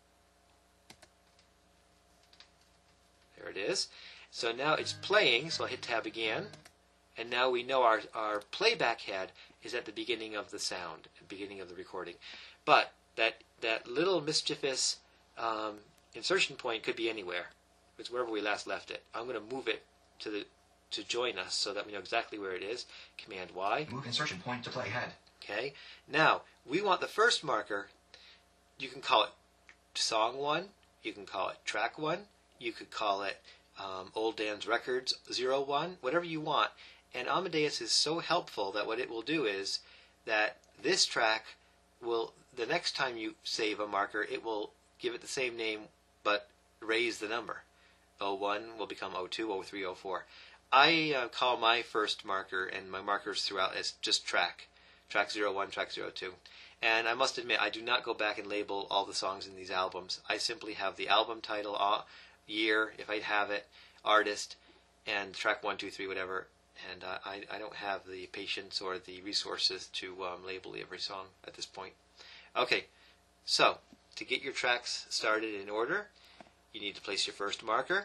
There it is. So now it's playing, so I'll hit Tab again, and now we know our playback head is at the beginning of the sound, the beginning of the recording. But that little mischievous insertion point could be anywhere. It's wherever we last left it. I'm going to move it to join us so that we know exactly where it is. Command Y. Move insertion point to play head. Okay. Now, we want the first marker. You can call it Song 1. You can call it Track 1. You could call it Old Dan's Records 01. Whatever you want. And Amadeus is so helpful that what it will do is that this track will, the next time you save a marker, it will give it the same name but raise the number. 01 will become 02, 03, 04. I call my first marker and my markers throughout as just track track 01, track 02. And I must admit, I do not go back and label all the songs in these albums. I simply have the album title, year, if I have it, artist, and track 1, 2, 3, whatever. And I don't have the patience or the resources to label every song at this point. Okay, so to get your tracks started in order, you need to place your first marker.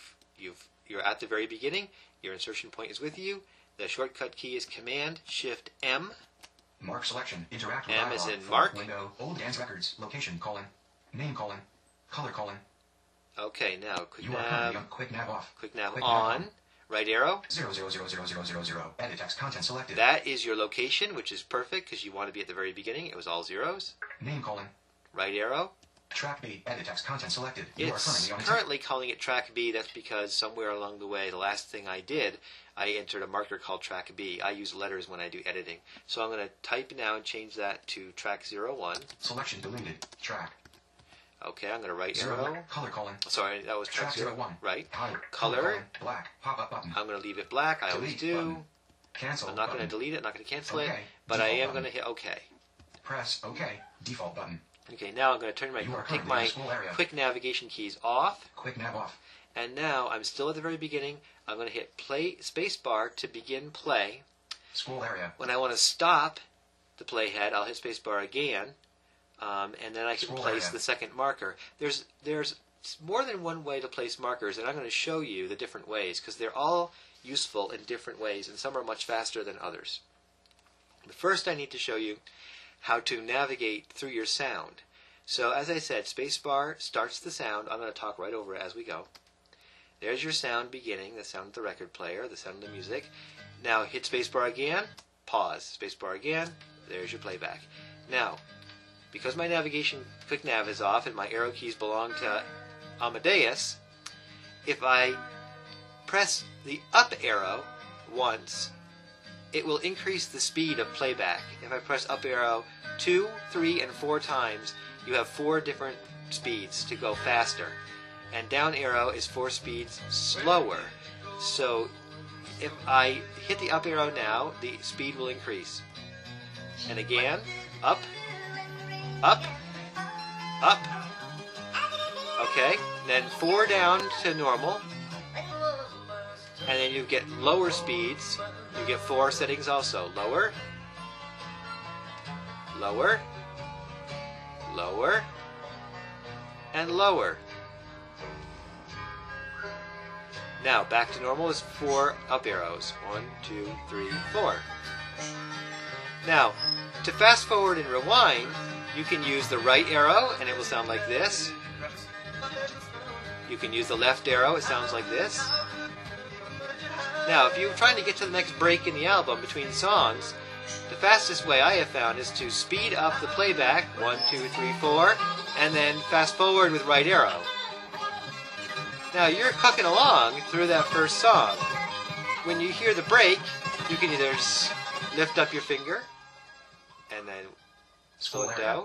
You're at the very beginning. Your insertion point is with you. The shortcut key is Command-Shift-M. Mark selection. Interact with M dialog. is in For Mark. Window. Old dance records. Location, name, color, Okay, now quick You are currently nav, on quick nav off. quick nav Quick nav on, right arrow. 0000000. Edit text content selected. That is your location, which is perfect because you want to be at the very beginning. It was all zeros. Name, Right arrow. track B. Edit text content selected. You are It's currently on currently calling it track B. That's because somewhere along the way, the last thing I did, I entered a marker called track B. I use letters when I do editing. So I'm going to type now and change that to track 01. Selection deleted. Track. Okay, I'm going to right Zero. arrow. Color, Sorry, that was track Track 0. 01. Right. Hide. Color. Black. Pop-up button. I'm going to leave it black. I always Delete do. button. Cancel I'm not going to button. delete it. I'm not going to cancel it. Okay. But I Default am going to button. hit OK. Press OK. Default button. Okay, now I'm going to turn You are take currently in my the scroll area. quick navigation keys off. Quick nav off. And now I'm still at the very beginning. I'm going to hit play spacebar to begin play. Scroll area. When I want to stop the playhead, I'll hit spacebar again, and then I can Scroll place area. the second marker. There's more than one way to place markers, and I'm going to show you the different ways because they're all useful in different ways, and some are much faster than others. But first, I need to show you how to navigate through your sound. So as I said, spacebar starts the sound. I'm going to talk right over it as we go. There's your sound beginning, the sound of the record player, the sound of the music. Now hit spacebar again, pause, spacebar again, there's your playback. Now, because my navigation quick nav is off and my arrow keys belong to Amadeus, if I press the up arrow once, it will increase the speed of playback. If I press up arrow 2, 3, and 4 times, you have 4 different speeds to go faster. And down arrow is 4 speeds slower. So if I hit the up arrow now, the speed will increase. And again, up, up, up. Okay, then 4 down to normal. And then you get lower speeds. You get 4 settings also. Lower, lower, lower, and lower. Now, back to normal is 4 up arrows. 1, 2, 3, 4. Now, to fast forward and rewind, you can use the right arrow, and it will sound like this. You can use the left arrow, it sounds like this. Now, if you're trying to get to the next break in the album between songs, the fastest way I have found is to speed up the playback, 1, 2, 3, 4, and then fast forward with right arrow. Now, you're cooking along through that first song. When you hear the break, you can either lift up your finger and then slow it down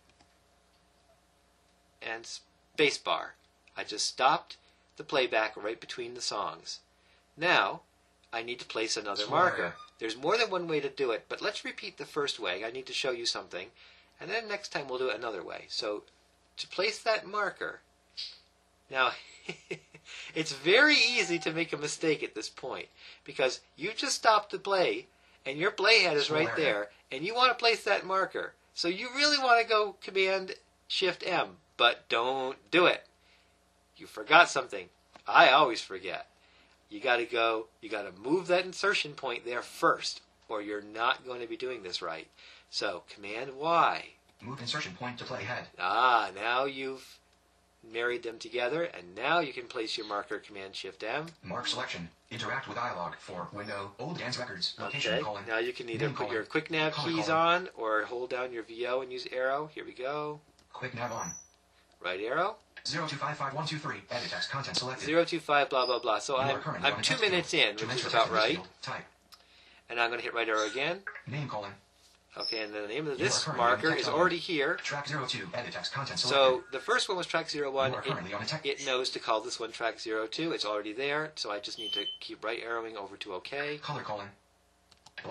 and spacebar. I just stopped the playback right between the songs. Now, I need to place another marker. There's more than one way to do it, but let's repeat the first way. I need to show you something, and then next time we'll do it another way. So, to place that marker, now, it's very easy to make a mistake at this point, because you just stopped the play, and your playhead is right there, and you want to place that marker. So you really want to go Command-Shift-M, but don't do it. You forgot something. I always forget. You got to move that insertion point there first, or you're not going to be doing this right. So, Command-Y. Move insertion point to playhead. Now you've married them together, and now you can place your marker Command-Shift-M. Mark selection. Interact with dialog for window. Old dance records. Location, Okay, now you can either name, put your quick nav color, keys on, or hold down your VO and use arrow. Here we go. Quick nav on. Right arrow. 0255123. Edit text content selected. 025 blah blah blah. So You are currently on I'm a 2 text minutes field. in, To which is enter about text right. field, type. And I'm going to hit right arrow again. Name, Okay, and then the name of You are this currently on marker text is only. already here. Track 02. Edit text content selected. So the first one was track 01. You are currently on a text. It knows to call this one track 02. It's already there, so I just need to keep right arrowing over to OK. Color,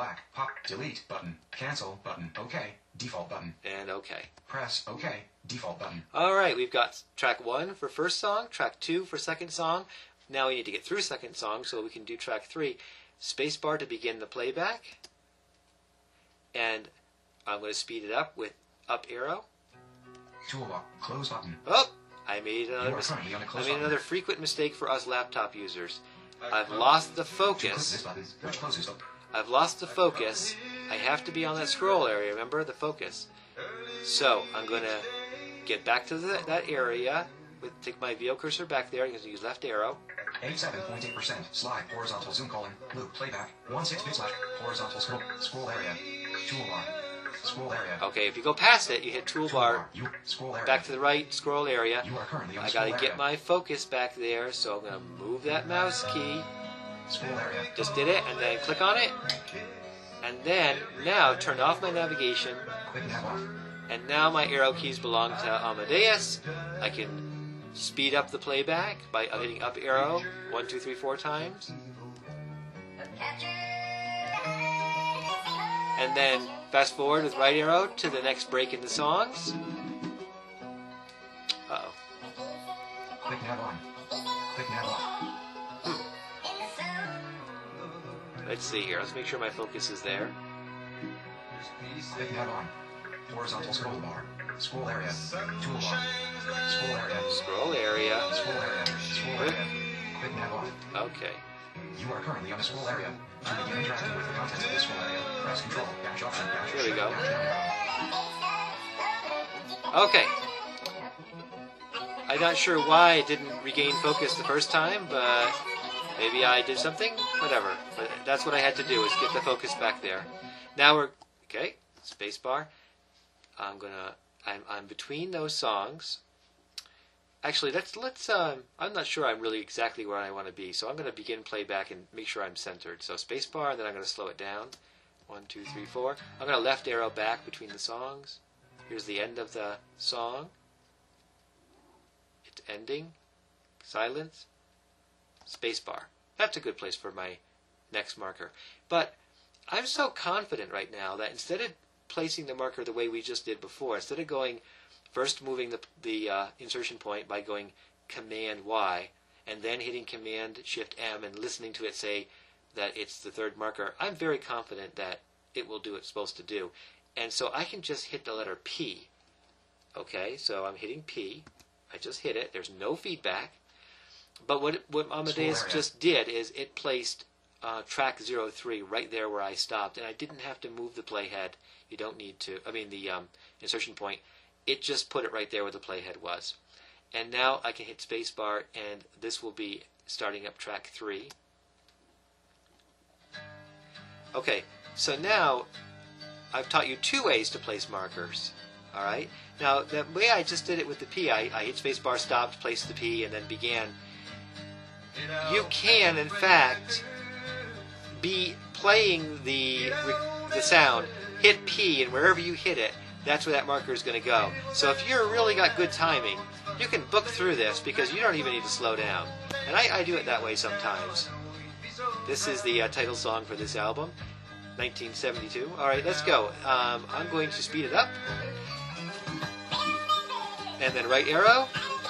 black. Pop. Delete button. Cancel button. OK. Default button. And OK. Press OK. Default button. All right, we've got track 1 for first song, track 2 for second song. Now we need to get through second song so we can do track 3. Spacebar to begin the playback. And I'm going to speed it up with up arrow. Toolbar. Close button. Oh, I made You another are currently on a I close made button. another frequent mistake for us laptop users. I've lost the To click focus. this button, which closes. I've lost the focus. I have to be on that scroll area, remember? The focus. So I'm going to get back to that area. Take my VO cursor back there. I'm going to use left arrow. 87.8%. Slide. Horizontal zoom colon. Loop. Playback. 16-bit slash. Horizontal scroll. Scroll area. Toolbar. Scroll area. Okay, if you go past it, you hit toolbar. You. Scroll area. Back to the right, scroll area. You are currently on I scroll got to area. get my focus back there, so I'm going to move that mouse key. Scroll area. Just did it, and then click on it. And then, now, turn off my navigation. Quick nav off. And now my arrow keys belong to Amadeus. I can speed up the playback by hitting up arrow 1, 2, 3, 4 times. And then fast forward with right arrow to the next break in the songs. Uh-oh. Quick nav on. Quick nav off. Let's see here. Let's make sure my focus is there. Quick nav on. Horizontal scroll bar. Scroll area. Toolbar. Scroll area. Scroll area. Scroll area. Scroll area. Quick nav off. Okay. You are currently on the scroll area. To begin interacting with the contents of this scroll area, press Control dash Option dash There we go. dash down. Okay. I'm not sure why I didn't regain focus the first time, but maybe I did something. Whatever. But that's what I had to do, is get the focus back there. Now we're okay. Spacebar. I'm between those songs. Actually, let's. I'm not sure I'm really exactly where I want to be, so I'm going to begin playback and make sure I'm centered. So spacebar, and then I'm going to slow it down. 1, 2, 3, 4. I'm going to left arrow back between the songs. Here's the end of the song. It's ending. Silence. Spacebar. That's a good place for my next marker. But I'm so confident right now that instead of placing the marker the way we just did before, instead of going first moving the insertion point by going Command Y and then hitting Command Shift M and listening to it say that it's the third marker, I'm very confident that it will do what it's supposed to do. And so I can just hit the letter P. Okay, so I'm hitting P. I just hit it. There's no feedback. But what Amadeus just did is it placed track 03 right there where I stopped, and I didn't have to move the playhead. You don't need to. I mean the insertion point. It just put it right there where the playhead was. And now I can hit spacebar, and this will be starting up track 3. Okay, so now I've taught you 2 ways to place markers. All right. Now the way I just did it with the P, I hit spacebar, stopped, placed the P, and then began. You can, in fact, be playing the sound, hit P, and wherever you hit it, that's where that marker is going to go. So if you've really got good timing, you can book through this because you don't even need to slow down. And I do it that way sometimes. This is the title song for this album, 1972. All right, let's go. I'm going to speed it up. And then right arrow.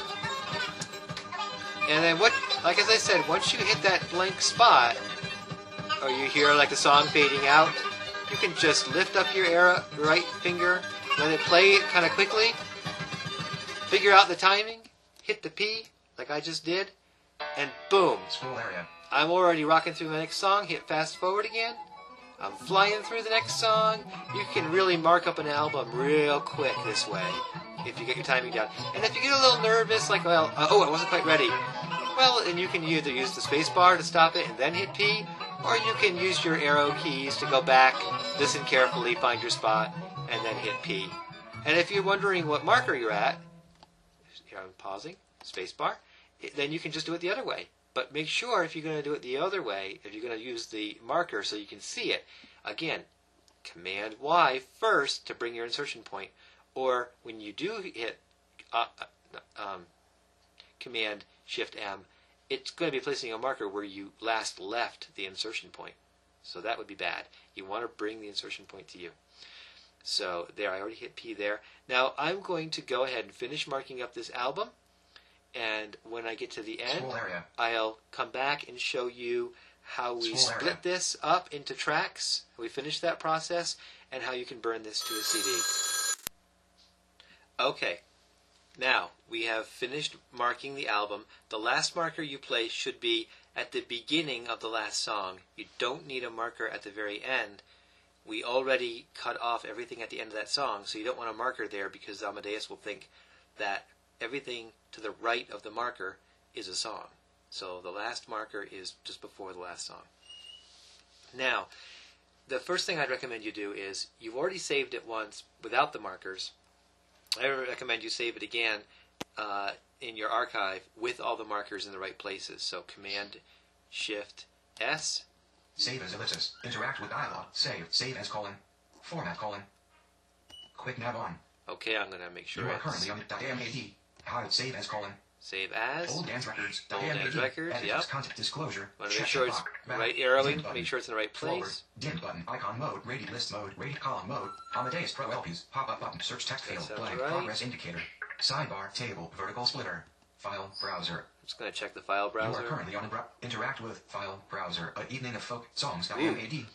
And then like as I said, once you hit that blank spot, or you hear like the song fading out, you can just lift up your right finger, let it play kind of quickly, figure out the timing, hit the P, like I just did, and boom. Scroll area. I'm already rocking through the next song, hit fast forward again. I'm flying through the next song. You can really mark up an album real quick this way, if you get your timing down. And if you get a little nervous, like, well, I wasn't quite ready, well, and you can either use the space bar to stop it and then hit P, or you can use your arrow keys to go back, listen carefully, find your spot, and then hit P. And if you're wondering what marker you're at, here I'm pausing, space bar, then you can just do it the other way. But make sure if you're going to do it the other way, if you're going to use the marker so you can see it, again, Command Y first to bring your insertion point. Or when you do hit Command Shift M, it's going to be placing a marker where you last left the insertion point. So that would be bad. You want to bring the insertion point to you. So there, I already hit P there. Now I'm going to go ahead and finish marking up this album. And when I get to the end, I'll come back and show you how we split this up into tracks. We finish that process, and how you can burn this to a CD. Okay, now we have finished marking the album. The last marker you place should be at the beginning of the last song. You don't need a marker at the very end. We already cut off everything at the end of that song, so you don't want a marker there because Amadeus will think that everything to the right of the marker is a song. So the last marker is just before the last song. Now, the first thing I'd recommend you do is, you've already saved it once without the markers. I recommend you save it again in your archive with all the markers in the right places. So Command Shift S. Save as ellipsis. Interact with dialog. Save. Save as colon. Format colon. Quick nav on. Okay, I'm going to make sure you are currently on .mad. Hide save as colon. Save as. Old Dance Records. Old Dance Records, yep. Content disclosure. Want to make sure it's right arrowing, make sure it's in the right place. Forward, dim button, icon mode, rated list mode, rated column mode, Amadeus Pro LPs, pop-up button, search text field, blank, right. Progress indicator, sidebar, table, vertical splitter, file, browser. I'm just going to check the file browser. You are currently on interact with file browser. An evening of folk songs. No.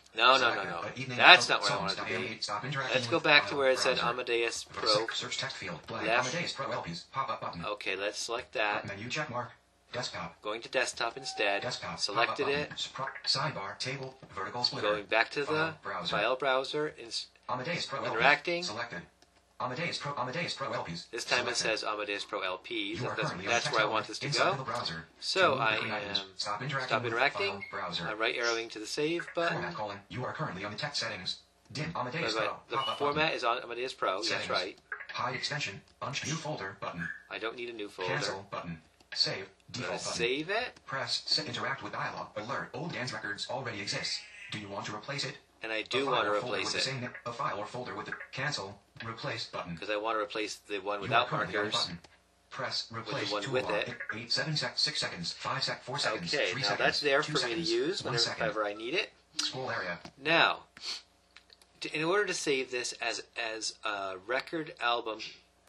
That's not what I want to do. Let's go back to where it said Amadeus Pro. Search text field. Blank. Left. Amadeus Pro LPs. Pop-up button. Okay, let's select that. Menu check mark. Desktop. Going to desktop instead. Desktop. Selected it. Sidebar. Table. Vertical splitter. Going back to the file browser. Amadeus Pro interacting. Selected. Amadeus Pro LPs. This time selected. It says Amadeus Pro LPs. That's where I want this to go. So I am stop interacting. I'm right arrowing to the save button. You are currently on the text settings. Dim Amadeus Pro. The format is on Amadeus Pro. Settings. That's right. Hide extension. New folder button. I don't need a new folder. Cancel button. Save. Default button. Save it. Press interact with dialog. Alert. Old Dance Records already exists. Do you want to replace it? And I do want to replace it. A file or folder with the cancel replace button. Because I want to replace the one without markers. Press replace with the one with it. 8, 7 seconds, 6 seconds, 5 seconds, 4 seconds, okay, 3 now seconds. That's there 2 for seconds, me to use whenever I need it. Scroll area. Now, in order to save this as a record album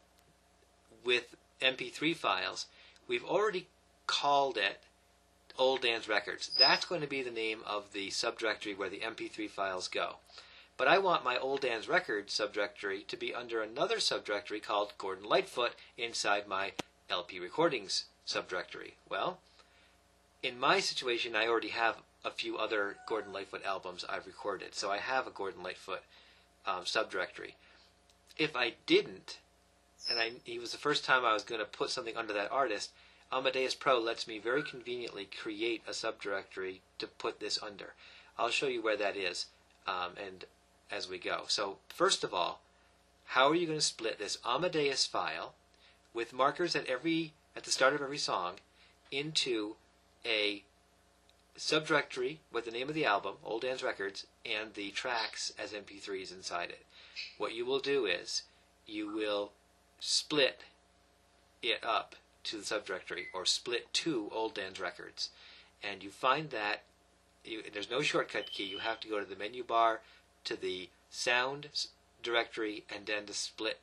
with MP3 files, we've already called it Old Dance Records. That's going to be the name of the subdirectory where the MP3 files go. But I want my Old Dance Records subdirectory to be under another subdirectory called Gordon Lightfoot inside my LP Recordings subdirectory. Well, in my situation, I already have a few other Gordon Lightfoot albums I've recorded, so I have a Gordon Lightfoot subdirectory. If I didn't, and it was the first time I was going to put something under that artist, Amadeus Pro lets me very conveniently create a subdirectory to put this under. I'll show you where that is and as we go. So first of all, how are you going to split this Amadeus file with markers at the start of every song into a subdirectory with the name of the album, Old Dance Records, and the tracks as MP3s inside it? What you will do is you will split it up to the subdirectory, or split to Old Dance Records. And you find that there's no shortcut key. You have to go to the menu bar, to the sound directory, and then to split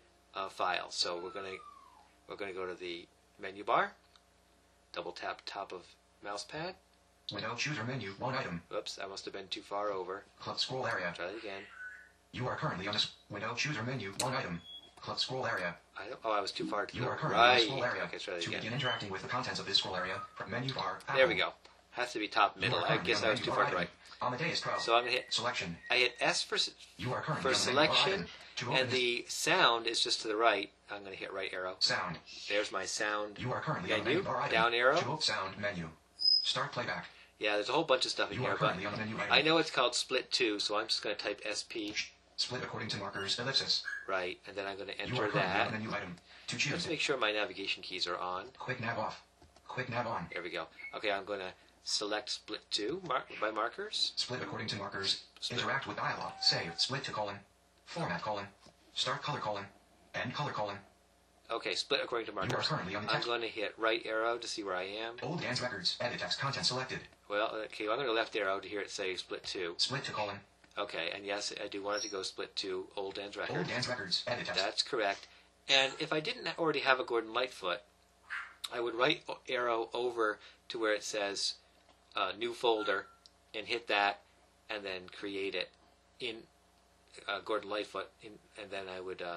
file. So we're going to go to the menu bar, double tap top of mouse pad. Window chooser menu, one item. Oops, I must have been too far over. Club scroll area. Try it again. You are currently on this window chooser menu, one item. Club scroll area. I was too far to You are currently right. in the scroll area. Okay, try that to again. begin interacting with the contents of this scroll area, menu bar. Apple. There we go. Has to be top middle. I guess I was too far to right. Amadeus Pro. So I'm going to hit selection. I hit S for selection, and the sound is just to the right. I'm going to hit right arrow. Sound. There's my sound You are currently menu. on the menu bar item. Down arrow. To sound menu. Start playback. Yeah, there's a whole bunch of stuff in You here, are but currently on the menu item. I know it's called split 2, so I'm just going to type SP. Split according to markers, ellipsis. Right, and then I'm going to You enter are currently that. on the menu item. To choose. Let's make sure my navigation keys are on. Quick nav off. Quick nav on. There we go. Okay, I'm going to select split 2 by markers. Split according to markers. Split. Interact with dialog. Save. Split to colon. Format colon. Start color colon. End color colon. Okay, split according to You are markers. currently on the I'm text. going to hit right arrow to see where I am. Old Dan's records. Edit text content selected. Well, okay, I'm going to left arrow to hear it say split to. Split to colon. Okay, and yes, I do want it to go split to Old Dan's record. Old Dan's records. Edit text. That's correct. And if I didn't already have a Gordon Lightfoot, I would right arrow over to where it says new folder and hit that and then create it in Gordon Lightfoot, and then I would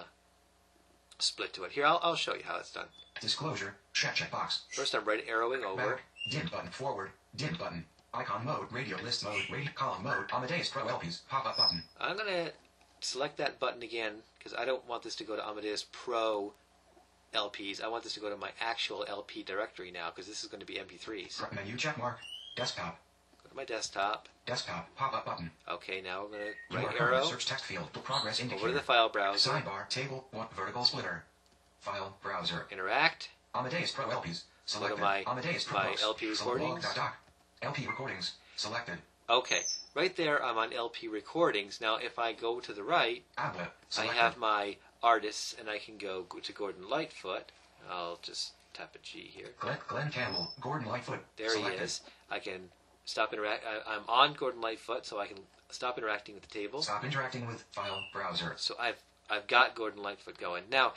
split to it. Here, I'll show you how it's done. Disclosure. Check box. First, I'm right arrowing over. Back. Dimmed button. Forward. Dimmed button. Icon mode. Radio list mode. Radio column mode. Amadeus Pro LPs. Pop-up button. I'm going to select that button again because I don't want this to go to Amadeus Pro LPs. I want this to go to my actual LP directory now because this is going to be MP3s. Front menu check mark. Desktop. Go to my desktop. Desktop. Pop-up button. Okay, now we're going to You are right currently arrow search text field. Progress indicator. over to the file browser. Sidebar. Table. One. Vertical splitter. File. Browser. Interact. Amadeus Pro LPs. Selected. my- Amadeus Pro my books. LP Select recordings. log.doc. LP recordings. Selected. Okay, right there I'm on LP recordings. Now if I go to the right, ABWA. I Selected. have my artists and I can go to Gordon Lightfoot. I'll just tap a G here. Glenn Campbell. Gordon Lightfoot. There Selected. he is. I can stop interact. I'm on Gordon Lightfoot, so I can stop interacting with the table. Stop interacting with file browser. So I've got Gordon Lightfoot going. Now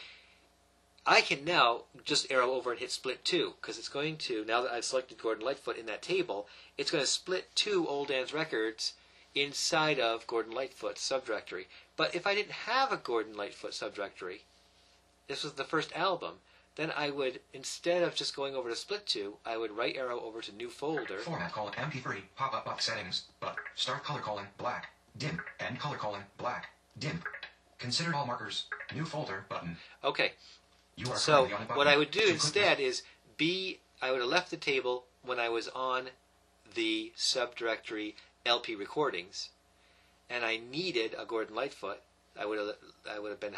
I can now just arrow over and hit split to because it's going to, now that I've selected Gordon Lightfoot in that table, it's going to split to Old Dan's records inside of Gordon Lightfoot's subdirectory. But if I didn't have a Gordon Lightfoot subdirectory, this was the first album, then I would, instead of just going over to split to, I would right arrow over to new folder. Format colon MP3. Pop-up box settings. But start color colon black. Dim. End color colon black. Dim. Consider all markers. New folder button. Okay, You are so currently on a button. what I would do To click instead is I would have left the table when I was on the subdirectory LP recordings, and I needed a Gordon Lightfoot. I would have been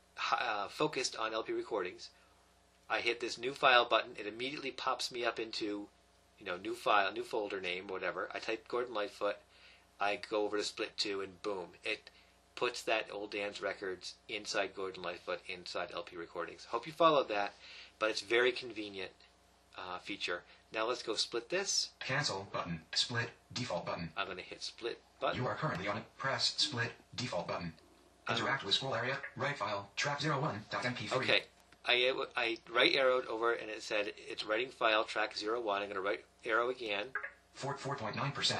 focused on LP recordings. I hit this new file button. It immediately pops me up into, new file, new folder name, whatever. I type Gordon Lightfoot. I go over to split to, and boom, it puts that Old Dan's records inside Gordon Lightfoot, inside LP recordings. Hope you followed that, but it's very convenient feature. Now let's go split this. Cancel button. Split default button. I'm going to hit split button. You are currently on a press split default button. Interact with scroll area. Right file. Track01.mp3. Okay, I right arrowed over and it said it's writing file track01. I'm going to right arrow again. 4.9%,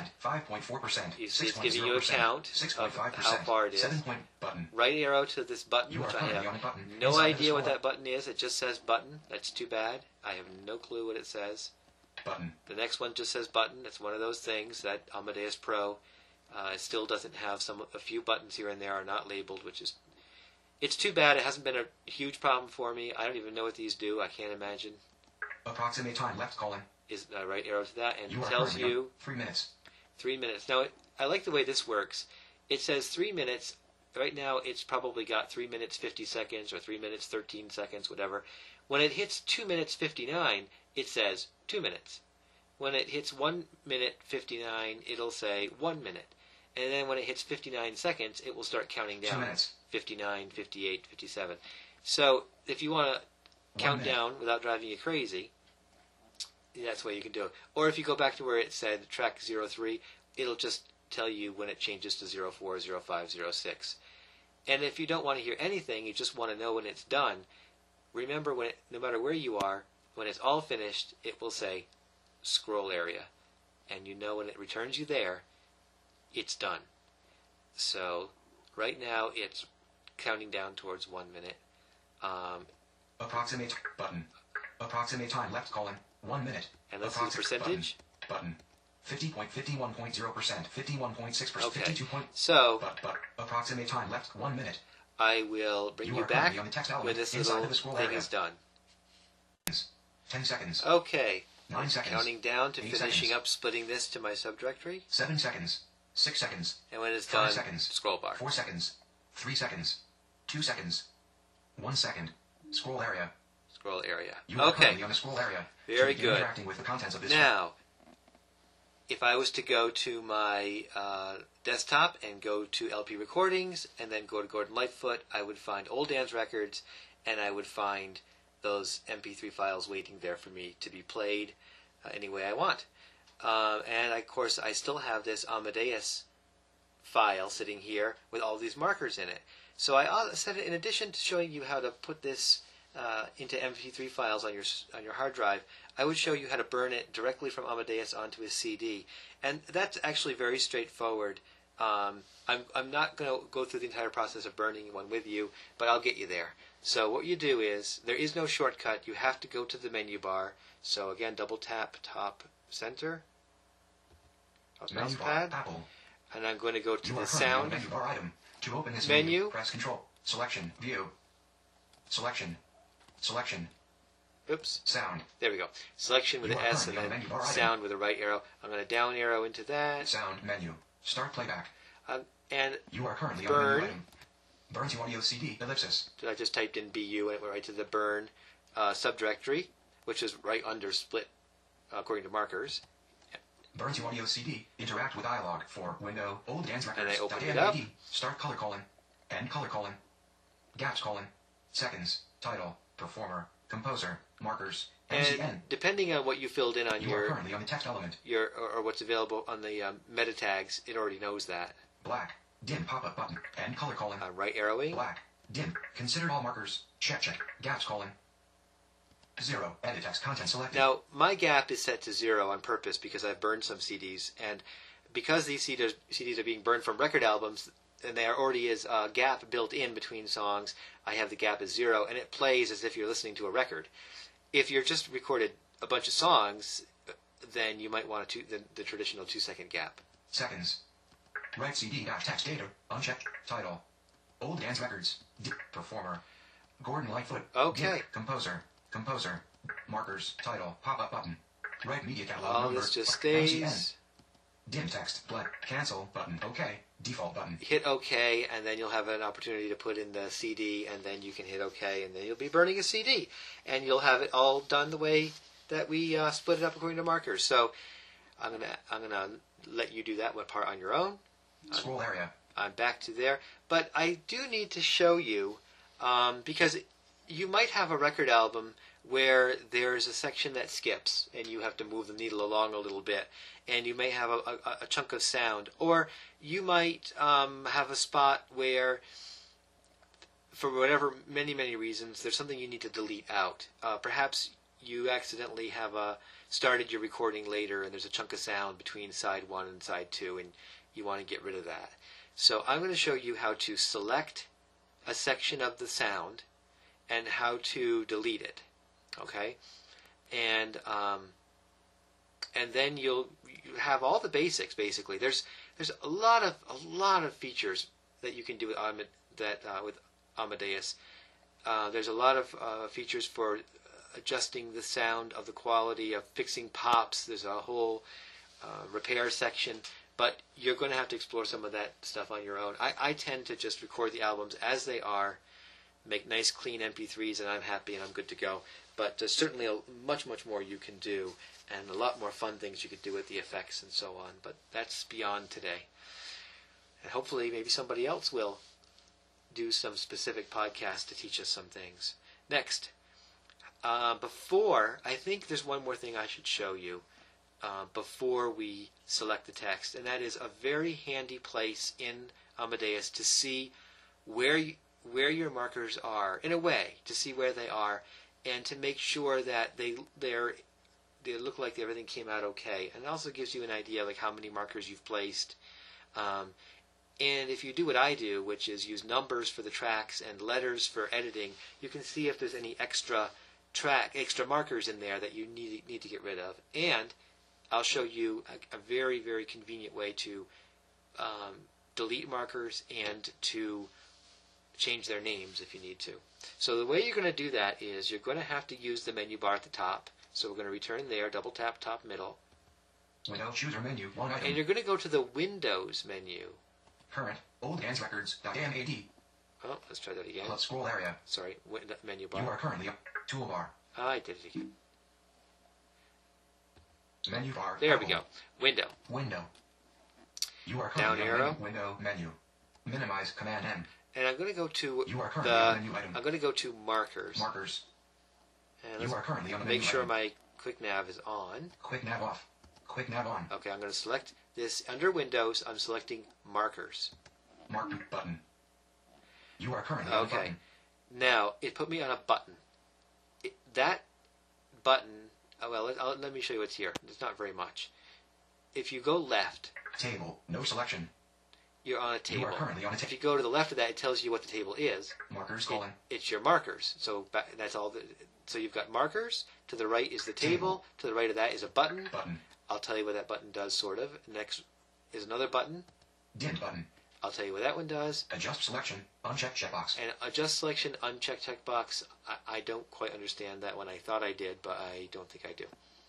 5.4%, You see it's giving you a count of 6.5%, how far it is. 7 point button. Right arrow to this button, You are which I currently on have a button. no Inside of the idea what scroll. that button is. It just says button. That's too bad. I have no clue what it says. Button. The next one just says button. It's one of those things that Amadeus Pro still doesn't have. A few buttons here and there are not labeled, which is, it's too bad. It hasn't been a huge problem for me. I don't even know what these do. I can't imagine. Approximate time left colon. Is right arrow to that, and You it are tells currently you on 3 minutes. 3 minutes. Now, I like the way this works. It says 3 minutes. Right now, it's probably got 3 minutes 50 seconds or 3 minutes 13 seconds, whatever. When it hits 2 minutes 59, it says 2 minutes. When it hits 1 minute 59, it'll say 1 minute. And then when it hits 59 seconds, it will start counting 2 down. minutes. 59, 58, 57. So if you want to count minute. down without driving you crazy, that's the way you can do it. Or if you go back to where it said track 03, it'll just tell you when it changes to 04, 05, 06. And if you don't want to hear anything, you just want to know when it's done, remember no matter where you are, when it's all finished, it will say scroll area. And you know when it returns you there, it's done. So right now it's counting down towards 1 minute. Approximate button. Approximate time left colon. 1 minute. And let's see the Approximate percentage. Button. 50.51.0%, 51.6%, Okay. 52. So But. Approximate time left 1 minute. I will bring You you are back currently on the text element when this inside little of the scroll thing area. is done. 10 seconds. Okay. 9 seconds. Counting down to 8 finishing seconds. up splitting this to my subdirectory. 7 seconds. 6 seconds. And when it's 5 done, seconds. scroll bar. 4 seconds. 3 seconds. 2 seconds. 1 second. Scroll area. Scroll area. You are Okay. currently on the scroll area. Very To begin good. Interacting with the contents of this Now, if I was to go to my desktop and go to LP recordings and then go to Gordon Lightfoot, I would find Old Dan's records and I would find those MP3 files waiting there for me to be played any way I want. And of course, I still have this Amadeus file sitting here with all these markers in it. So I said, in addition to showing you how to put this into MP3 files on your hard drive, I would show you how to burn it directly from Amadeus onto a CD, and that's actually very straightforward. I'm not going to go through the entire process of burning one with you, but I'll get you there. So what you do is, there is no shortcut. You have to go to the menu bar. So again, double tap top center, mouse pad, Apple. and I'm going to go to You the are currently on sound menu bar item. To open this menu. press Control. Selection. View. Selection. Selection. Oops. Sound. There we go. Selection with You an are S and currently on then menu bar item. sound with a right arrow. I'm going to down arrow into that. Sound menu. Start playback. And You are currently burn. on menu item. Burn to audio CD. Ellipsis. I just typed in BU and it went right to the burn subdirectory, which is right under split according to markers. Burn to audio CD. Interact with dialog for window. Old Dan's And I records. open it .mad. up. Start color colon. End color colon. Gaps colon. Seconds. Title. Performer. Composer. Markers. MCN. And depending on what you filled in on You are currently on the text element. or what's available on the meta tags, it already knows that. Black. Dim pop-up button. End color colon. Right arrowing. Black. Dim. Consider all markers. Check. Gaps colon. 0. Edit text content selected. Now, my gap is set to 0 on purpose because I've burned some CDs, and because these CDs are being burned from record albums, and there already is a gap built in between songs, I have the gap as 0, and it plays as if you're listening to a record. If you're just recorded a bunch of songs, then you might want the traditional 2-second gap. Seconds. Write CD text data. Unchecked. Title. Old Dan's records. Performer. Gordon Lightfoot. Okay. Composer. Markers. Title. Pop-up button. Write media catalog All number. this just MCN. stays. Dim text. Black. Cancel button. OK. Default button. Hit OK, and then you'll have an opportunity to put in the CD, and then you can hit OK, and then you'll be burning a CD. And you'll have it all done the way that we split it up according to markers. So I'm gonna let you do that one part on your own. Scroll area. I'm back to there. But I do need to show you, because you might have a record album where there's a section that skips and you have to move the needle along a little bit, and you may have a chunk of sound, or you might have a spot where, for whatever many reasons, there's something you need to delete out. Perhaps you accidentally have started your recording later and there's a chunk of sound between side 1 and side 2, and you want to get rid of that. So I'm going to show you how to select a section of the sound and how to delete it. Okay, and then you have all the basics. Basically, there's a lot of features that you can do with Amadeus. There's a lot of features for adjusting the sound of the quality of fixing pops. There's a whole repair section, but you're going to have to explore some of that stuff on your own. I tend to just record the albums as they are, make nice clean MP3s, and I'm happy and I'm good to go. But there's certainly much more you can do, and a lot more fun things you could do with the effects and so on. But that's beyond today. And hopefully maybe somebody else will do some specific podcast to teach us some things. Next, I think there's one more thing I should show you before we select the text, and that is a very handy place in Amadeus to see where your markers are, in a way, to see where they are, and to make sure that they look like everything came out okay. And it also gives you an idea like how many markers you've placed. And if you do what I do, which is use numbers for the tracks and letters for editing, you can see if there's any extra markers in there that you need to get rid of. And I'll show you a very convenient way to delete markers and to change their names if you need to. So the way you're going to do that is you're going to have to use the menu bar at the top. So we're going to return there, double tap top middle. Window chooser menu, one item. And you're going to go to the Windows menu. Current, Old Dan's records, .mad. Oh, let's try that again. Plus scroll area. Sorry, menu bar. You are currently up. Toolbar. I did it again. Menu bar. There Apple. we go. Window. Window. You are Down currently arrow. on window menu. Minimize Command M. And I'm going to go to You are currently on menu item. I'm going to go to markers. Markers. And You let's are currently on the make menu sure item. my quick nav is on. Quick nav off. Quick nav on. Okay, I'm going to select this. Under Windows, I'm selecting markers. Mark button. You are currently on the Okay. button. Now, it put me on a button. That button, let me show you what's here. It's not very much. If you go left, Table. No selection. you're on a You table. are currently on a If you table. go to the left of that, it tells you what the table is. Markers colon. It's your markers. So that's all. So you've got markers. To the right is the table. To the right of that is a button. Button. I'll tell you what that button does, sort of. Next is another button. Dimmed button. I'll tell you what that one does. Adjust selection. Uncheck checkbox. And adjust selection, uncheck checkbox. I don't quite understand that one. I thought I did, but I don't think I do.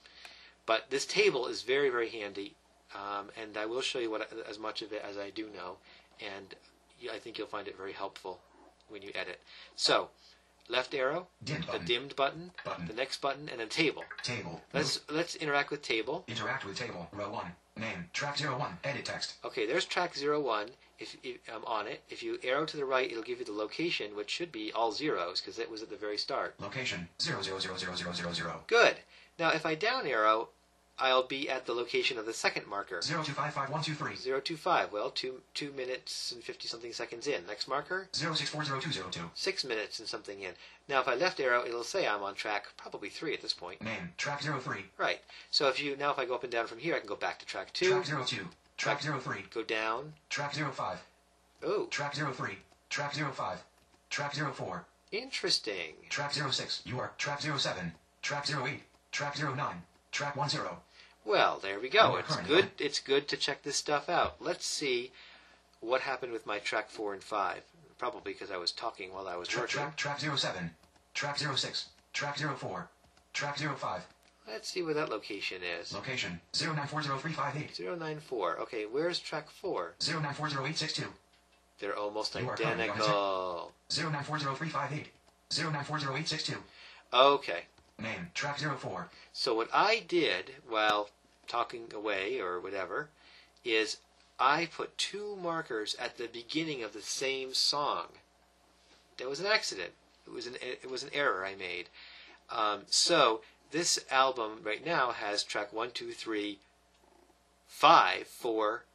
But this table is very, very handy, and I will show you as much of it as I do know, and I think you'll find it very helpful when you edit. So, left arrow, Dimmed the button. dimmed button, Button. the next button, and then table. Table. Let's interact with table. Interact with table. Row 1. Name. Track 01. Edit text. Okay, there's track 01. If I'm on it, if you arrow to the right, it'll give you the location, which should be all zeros because it was at the very start. Location. 0000000. Good. Now, if I down arrow, I'll be at the location of the second marker. 0255123. 025. Well, 2 minutes and 50 something seconds in. Next marker, 0640202. 6 minutes and something in. Now, if I left arrow, it'll say I'm on track probably 3 at this point. Name. Track 03. Right. So if I go up and down from here, I can go back to track 2. Track 02. Track 03. Go down. Track 05. Oh, Track 03. Track 05. Track 04. interesting. Track 06. You are track 07. Track 08. Track 09. Track 10. Well, there we You go. are It's currently good. on- It's good to check this stuff out. Let's see what happened with my track 4 and 5. Probably because I was talking while I was working. Track 07. Track 06. Track 04. Track 05. Let's see where that location is. Location 0940358. 094. Okay, where's track 4? 0940862. They're almost You are currently on identical. 0940358. 0940862. Okay. Name. Track 04. So what I did while talking away or whatever is I put 2 markers at the beginning of the same song. That was an accident. It was an error I made. So this album right now has track 1, 2, 3, 5, 4,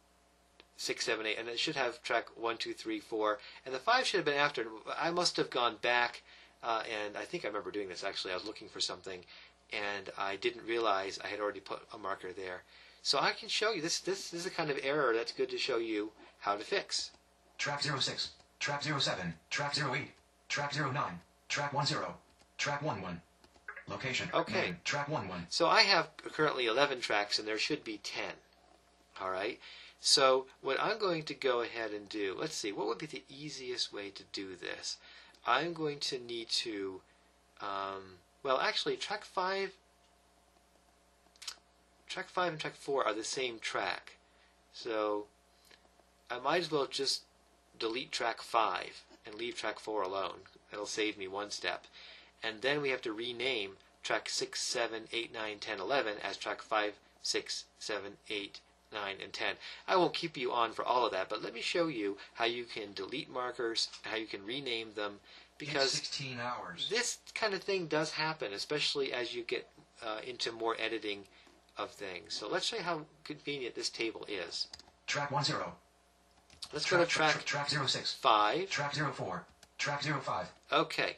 6, 7, 8, and it should have track 1, 2, 3, 4, and the 5 should have been after. I must have gone back, and I think I remember doing this actually. I was looking for something, and I didn't realize I had already put a marker there. So I can show you, this is a kind of error that's good to show you how to fix. Track 06. Track 07. Track 08. Track 09. Track 10. Track 11. Location. Okay. Name. Track 11. So I have currently 11 tracks, and there should be 10. All right? So what I'm going to go ahead and do, let's see, what would be the easiest way to do this? I'm going to need to, actually, track 5 and track 4 are the same track. So I might as well just delete track 5 and leave track 4 alone. That'll save me one step. And then we have to rename track 6, 7, 8, 9, 10, 11 as track 5, 6, 7, 8, 9, and 10. I won't keep you on for all of that, but let me show you how you can delete markers, how you can rename them, because 16 hours. this kind of thing does happen, especially as you get into more editing of things. So let's show you how convenient this table is. Track 10. Let's go to track Track 06. 5. Track 04. Track 05. Okay.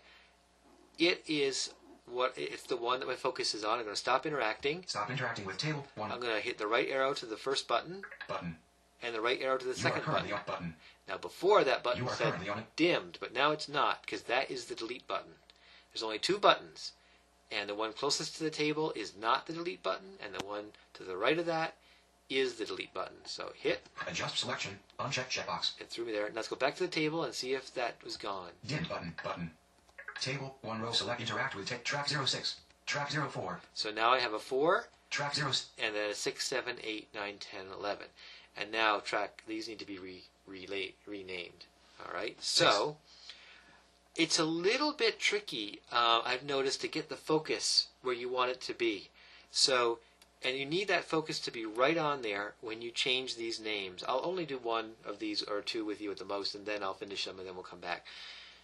It's the one that my focus is on. I'm going to stop interacting. Stop interacting with table 1. I'm going to hit the right arrow to the first button Button. and the right arrow to the You are second currently button. on button. Now before that button You are said currently on it. dimmed, but now it's not because that is the delete button. There's only 2 buttons, and the one closest to the table is not the delete button, and the one to the right of that is the delete button. So hit, Adjust selection. Uncheck checkbox. it threw me there. Now let's go back to the table and see if that was gone. Dim button. Button. Table 1 row select interact with track 06. Track 04. So now I have a 4, Track 0. and then a 6, 7, 8, 9, 10, 11. And now these need to be renamed. All right. So it's a little bit tricky, I've noticed, to get the focus where you want it to be. So, and you need that focus to be right on there when you change these names. I'll only do one of these or 2 with you at the most, and then I'll finish them, and then we'll come back.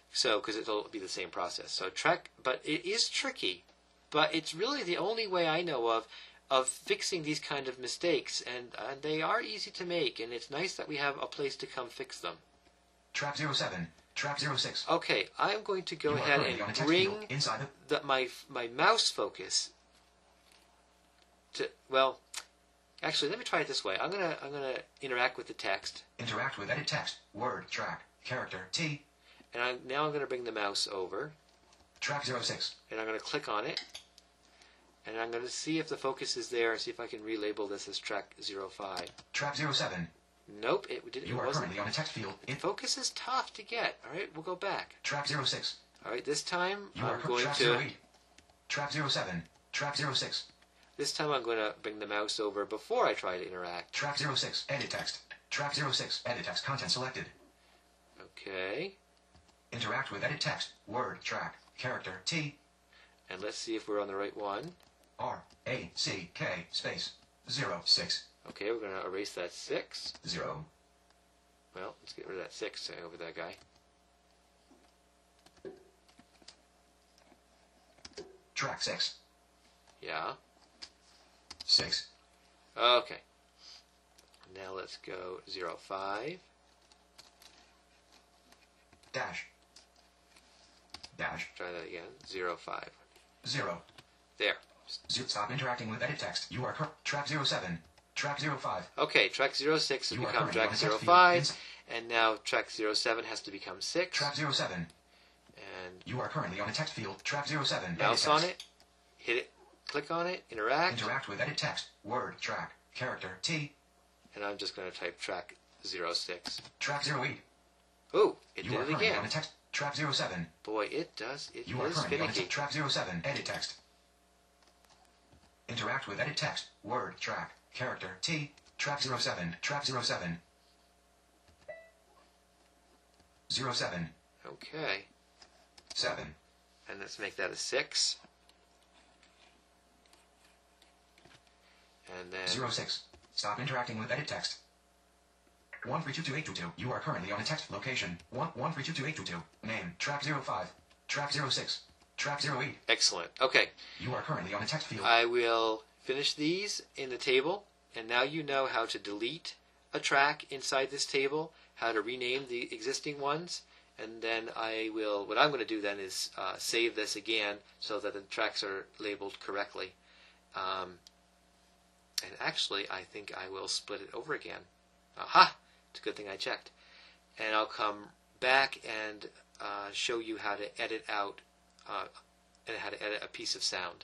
So, because it'll be the same process. So track, but it is tricky. But it's really the only way I know of fixing these kind of mistakes, and they are easy to make, and it's nice that we have a place to come fix them. Track 07. Track 06. Okay, I'm going to go You are ahead currently on a and text bring field inside my mouse focus to, well, actually, let me try it this way. I'm gonna interact with the text, Interact with edit text. Word. Track. Character. T. and now I'm going to bring the mouse over, Track 06. and I'm going to click on it, and I'm going to see if the focus is there, and see if I can relabel this as track 05. Track 07. Nope, it didn't. You It are wasn't. currently on a text field in Focus is tough to get. All right, we'll go back. track 06. All right, this time You are I'm going track to. 08. Track 07. Track 06. This time I'm going to bring the mouse over before I try to interact. Track 06. Edit text. Track 06. Edit text content selected. Okay, Interact with edit text. Word. Track. Character. T. and let's see if we're on the right one. R. A. C. K. Space. 06. Okay, we're going to erase that 6. 0. Well, let's get rid of that 6 over that guy. Track 6. Yeah. 6. Okay. Now let's go 05. Dash. Dash. Try that again. 05. 0. There. Stop interacting with edit text. You are track 07. Track 05. Okay, track 06 has You are become currently on track a text field 05, and now track 07 has to become 6. Track 07. And You are currently on a text field. Track 07. mouse edit on text. it, hit it, click on it, interact, Interact with edit text. Word. Track. Character. T. and I'm just going to type track 06. Track 08. Ooh, it You did are it currently again. on a text. Track 07. Boy, it does. It You are is currently on a finicky. track 07. Edit text. Interact with edit text. Word. Track. Character. T. Track 07. Track 07. 07. Okay, 7. and let's make that a 6. And then 06. Stop interacting with edit text. 1322822. You are currently on a text location. 1322822. Name. Track 05. Track 06. Track 08. excellent. Okay, You are currently on a text field. I will finish these in the table, and now you know how to delete a track inside this table, how to rename the existing ones, and then what I'm going to do then is save this again so that the tracks are labeled correctly. And actually, I think I will split it over again. Aha! It's a good thing I checked. And I'll come back and show you how to edit out and how to edit a piece of sound.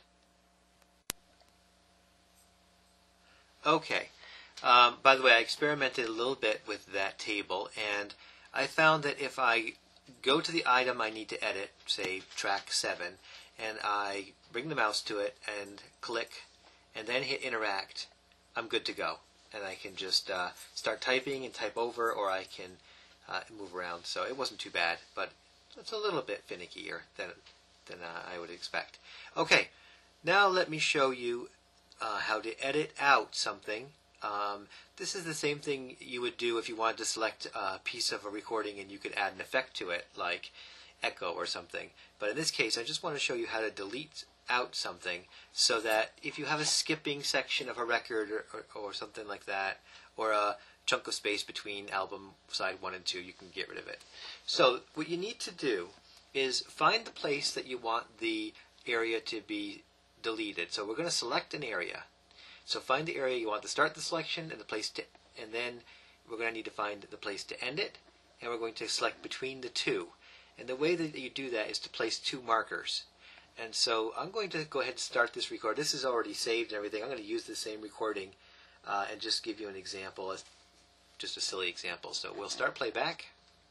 Okay. By the way, I experimented a little bit with that table, and I found that if I go to the item I need to edit, say track 7, and I bring the mouse to it and click, and then hit interact, I'm good to go. And I can just start typing and type over, or I can move around. So it wasn't too bad, but it's a little bit finickier than I would expect. Okay, now let me show you how to edit out something. This is the same thing you would do if you wanted to select a piece of a recording and you could add an effect to it, like echo or something. But in this case, I just want to show you how to delete out something so that if you have a skipping section of a record or something like that, or a chunk of space between album side 1 and 2, you can get rid of it. So what you need to do is find the place that you want the area to be deleted. So we're going to select an area. So find the area you want to start the selection and the place to, and then we're going to need to find the place to end it, and we're going to select between the two. And the way that you do that is to place 2 markers. And so I'm going to go ahead and start this record. This is already saved and everything. I'm going to use the same recording and just give you an example, just a silly example. So we'll start playback.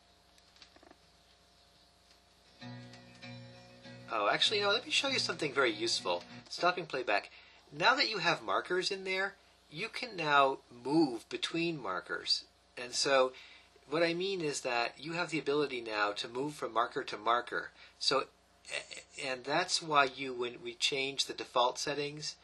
Oh, actually, no, let me show you something very useful. Stopping playback. Now that you have markers in there, you can now move between markers. And so what I mean is that you have the ability now to move from marker to marker. So, and that's why when we changed the default settings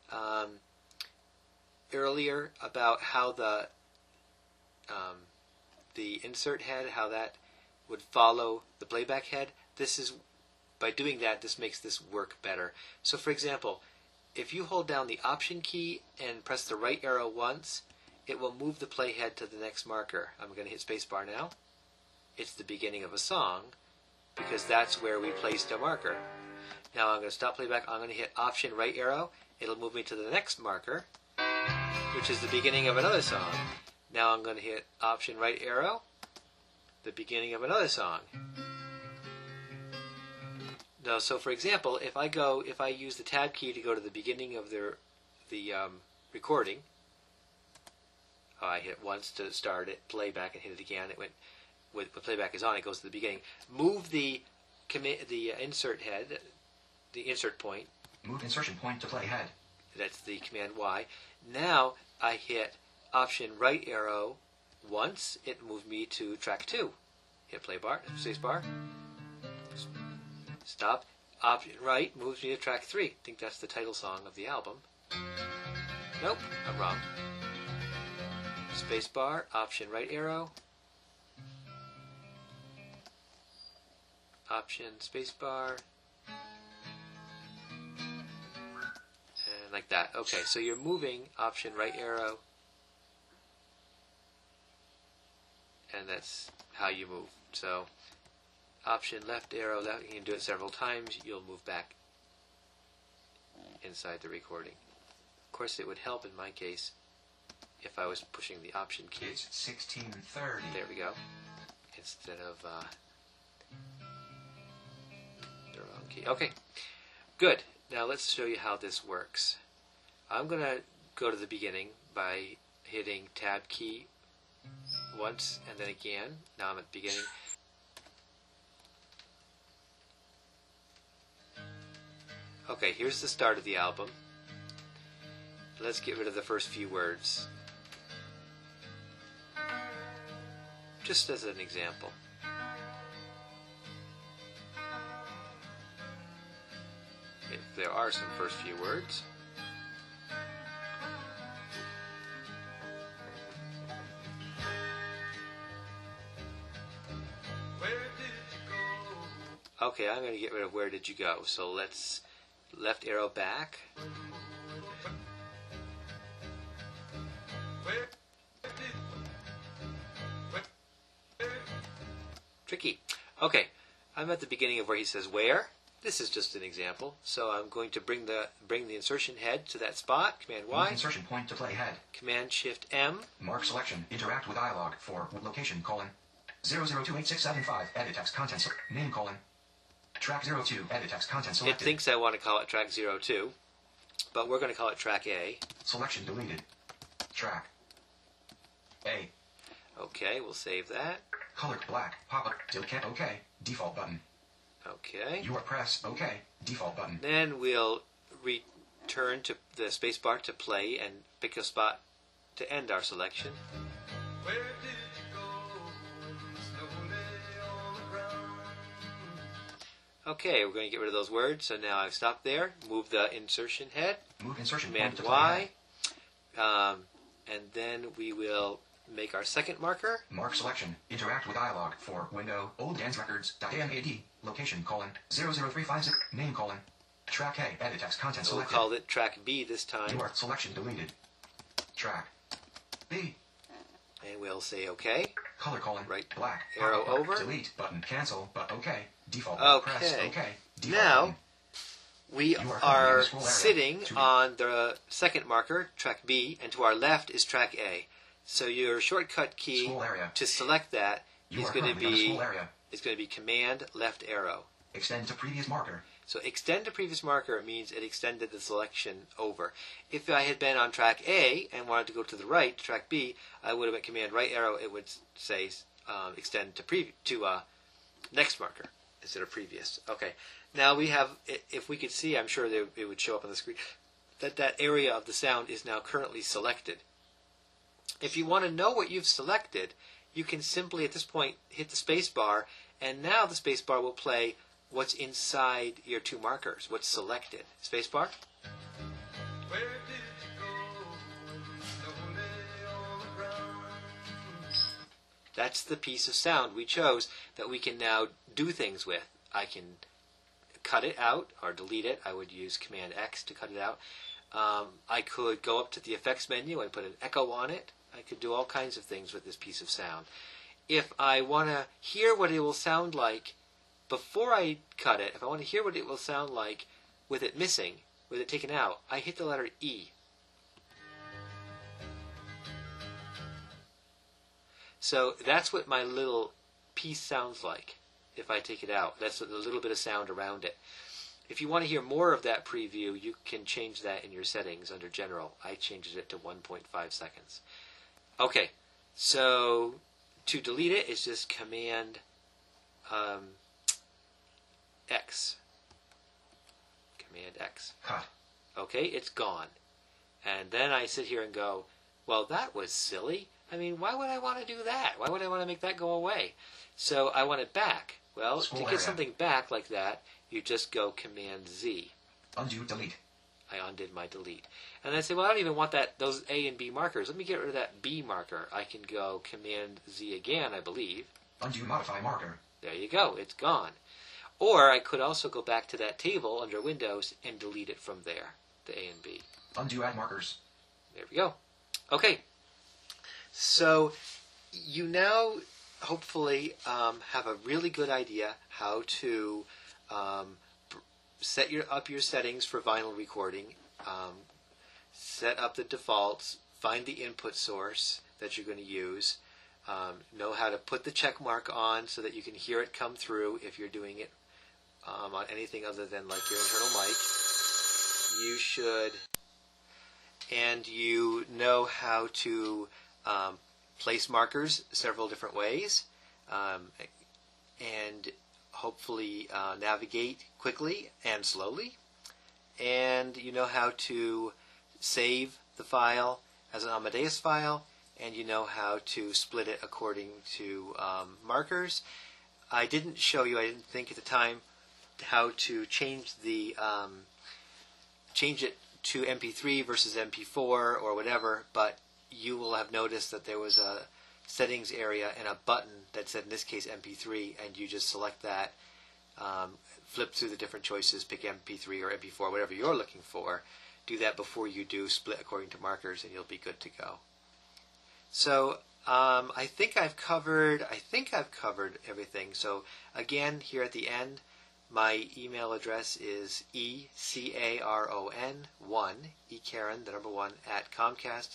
earlier about how the insert head, how that would follow the playback head. By doing that, this makes this work better. So for example, if you hold down the Option key and press the right arrow once, it will move the playhead to the next marker. I'm going to hit spacebar now. It's the beginning of a song because that's where we placed a marker. Now I'm going to stop playback. I'm going to hit Option right arrow. It'll move me to the next marker, which is the beginning of another song. Now I'm going to hit Option right arrow, the beginning of another song. Now, so for example, if I use the Tab key to go to the beginning of the recording, I hit once to start it, playback, and hit it again. It went with playback is on. It goes to the beginning. Move the insert head, the insert point. Move insertion point to playhead. That's the Command Y. Now I hit Option right arrow once. It moved me to track 2. Hit play bar, space bar. Stop. Option right moves me to track 3. I think that's the title song of the album. Nope, I'm wrong. Space bar, Option right arrow. Option space bar. And like that. Okay, so you're moving Option right arrow. And that's how you move. So Option left arrow, left, you can do it several times. You'll move back inside the recording. Of course, it would help in my case if I was pushing the Option key. It's 16:30. There we go. Instead of the wrong key. Okay, good. Now let's show you how this works. I'm going to go to the beginning by hitting Tab key once and then again. Now I'm at the beginning. Okay, here's the start of the album. Let's get rid of the first few words. Just as an example. If there are some first few words. Okay, I'm going to get rid of where did you go. So let's left arrow back. Tricky. Okay, I'm at the beginning of where he says where. This is just an example. So I'm going to bring the insertion head to that spot. Command Y. Move insertion point to playhead. Command Shift M. Mark selection. Interact with dialog for location : 0028675. Edit text content. Name : track 02. Edit text content selected. It thinks I want to call it track 02, but we're going to call it track A. Selection deleted. Track A. Okay, we'll save that. Color black. Pop-up. OK. Default button. Okay. You are press OK. Default button. Then we'll return to the spacebar to play and pick a spot to end our selection. Where did you go? Slowly on the ground. Okay, we're going to get rid of those words. So now I've stopped there. Move the insertion head. Move insertion Command point to Y. playhead. And then we will make our second marker. Mark selection. Interact with dialog for window. Old dance records. .amad. Location : 00356. Name : track A. Edit text content We'll selected. call it track B this time. Your selection deleted. Track B. And we'll say OK. Color : Right black. arrow Pop-up. over. Delete button. Cancel. But OK. Default. Okay. Press OK. Default Now, button. we You are are currently in the scroll area. sitting To- on the second marker, track B, and to our left is track A. So your shortcut key Scroll area. to select that You is are going to currently on the be scroll area. Command left arrow. Extend to previous marker. So extend to previous marker means it extended the selection over. If I had been on track A and wanted to go to the right, track B, I would have been Command right arrow. It would say extend to next marker instead of previous. Okay. Now we have, if we could see, I'm sure it would show up on the screen, that area of the sound is now currently selected. If you want to know what you've selected, you can simply at this point hit the space bar, and now the space bar will play what's inside your two markers, what's selected. Space bar. Where did you go? Slowly on the ground. That's the piece of sound we chose that we can now do things with. I can cut it out or delete it. I would use Command X to cut it out. I could go up to the effects menu and put an echo on it. I could do all kinds of things with this piece of sound. If I want to hear what it will sound like before I cut it, if I want to hear what it will sound like with it missing, with it taken out, I hit the letter E. So that's what my little piece sounds like if I take it out. That's a little bit of sound around it. If you want to hear more of that preview, you can change that in your settings under General. I changed it to 1.5 seconds. Okay, so to delete it is just Command X. Command X. Cut. Okay, it's gone. And then I sit here and go, well, that was silly. I mean, why would I want to do that? Why would I want to make that go away? So I want it back. Well, Scroll to get area. something back like that, you just go Command Z. Undo delete. I undid my delete. And then I say, well, I don't even want those A and B markers. Let me get rid of that B marker. I can go Command Z again, I believe. Undo modify marker. There you go. It's gone. Or I could also go back to that table under Windows and delete it from there, the A and B. Undo add markers. There we go. Okay. So you now hopefully have a really good idea how to set up your settings for vinyl recording, set up the defaults, find the input source that you're going to use, know how to put the check mark on so that you can hear it come through if you're doing it on anything other than like your internal mic. You should, and you know how to place markers several different ways, and hopefully navigate quickly and slowly. And you know how to save the file as an Amadeus file, and you know how to split it according to markers. I didn't show you, I didn't think at the time, how to change it to MP3 versus MP4 or whatever, but you will have noticed that there was a settings area and a button that said, in this case, MP3, and you just select that, flip through the different choices, pick MP3 or MP4, whatever you're looking for. Do that before you do split according to markers, and you'll be good to go. So I think I've covered everything. So again, here at the end, my email address is ecaron1, ecaron, the number 1, at Comcast,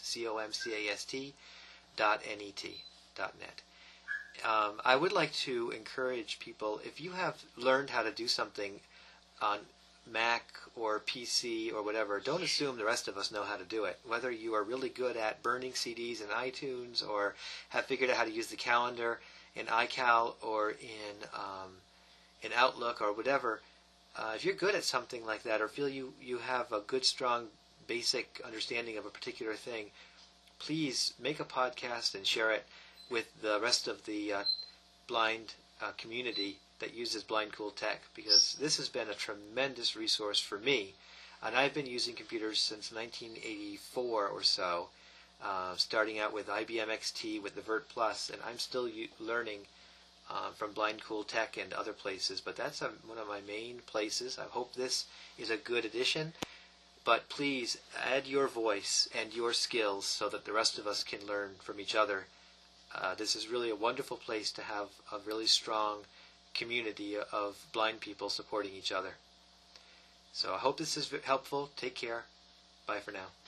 comcast.net. I would like to encourage people, if you have learned how to do something on Mac or PC or whatever, don't assume the rest of us know how to do it. Whether you are really good at burning CDs in iTunes or have figured out how to use the calendar in iCal or in Outlook or whatever, if you're good at something like that or feel you have a good, strong, basic understanding of a particular thing, please make a podcast and share it with the rest of the blind community that uses Blind Cool Tech, because this has been a tremendous resource for me. And I've been using computers since 1984 or so, starting out with IBM XT with the Vert Plus, and I'm still learning from Blind Cool Tech and other places, but that's one of my main places. I hope this is a good addition, but please add your voice and your skills so that the rest of us can learn from each other. This is really a wonderful place to have a really strong community of blind people supporting each other. So I hope this is helpful. Take care. Bye for now.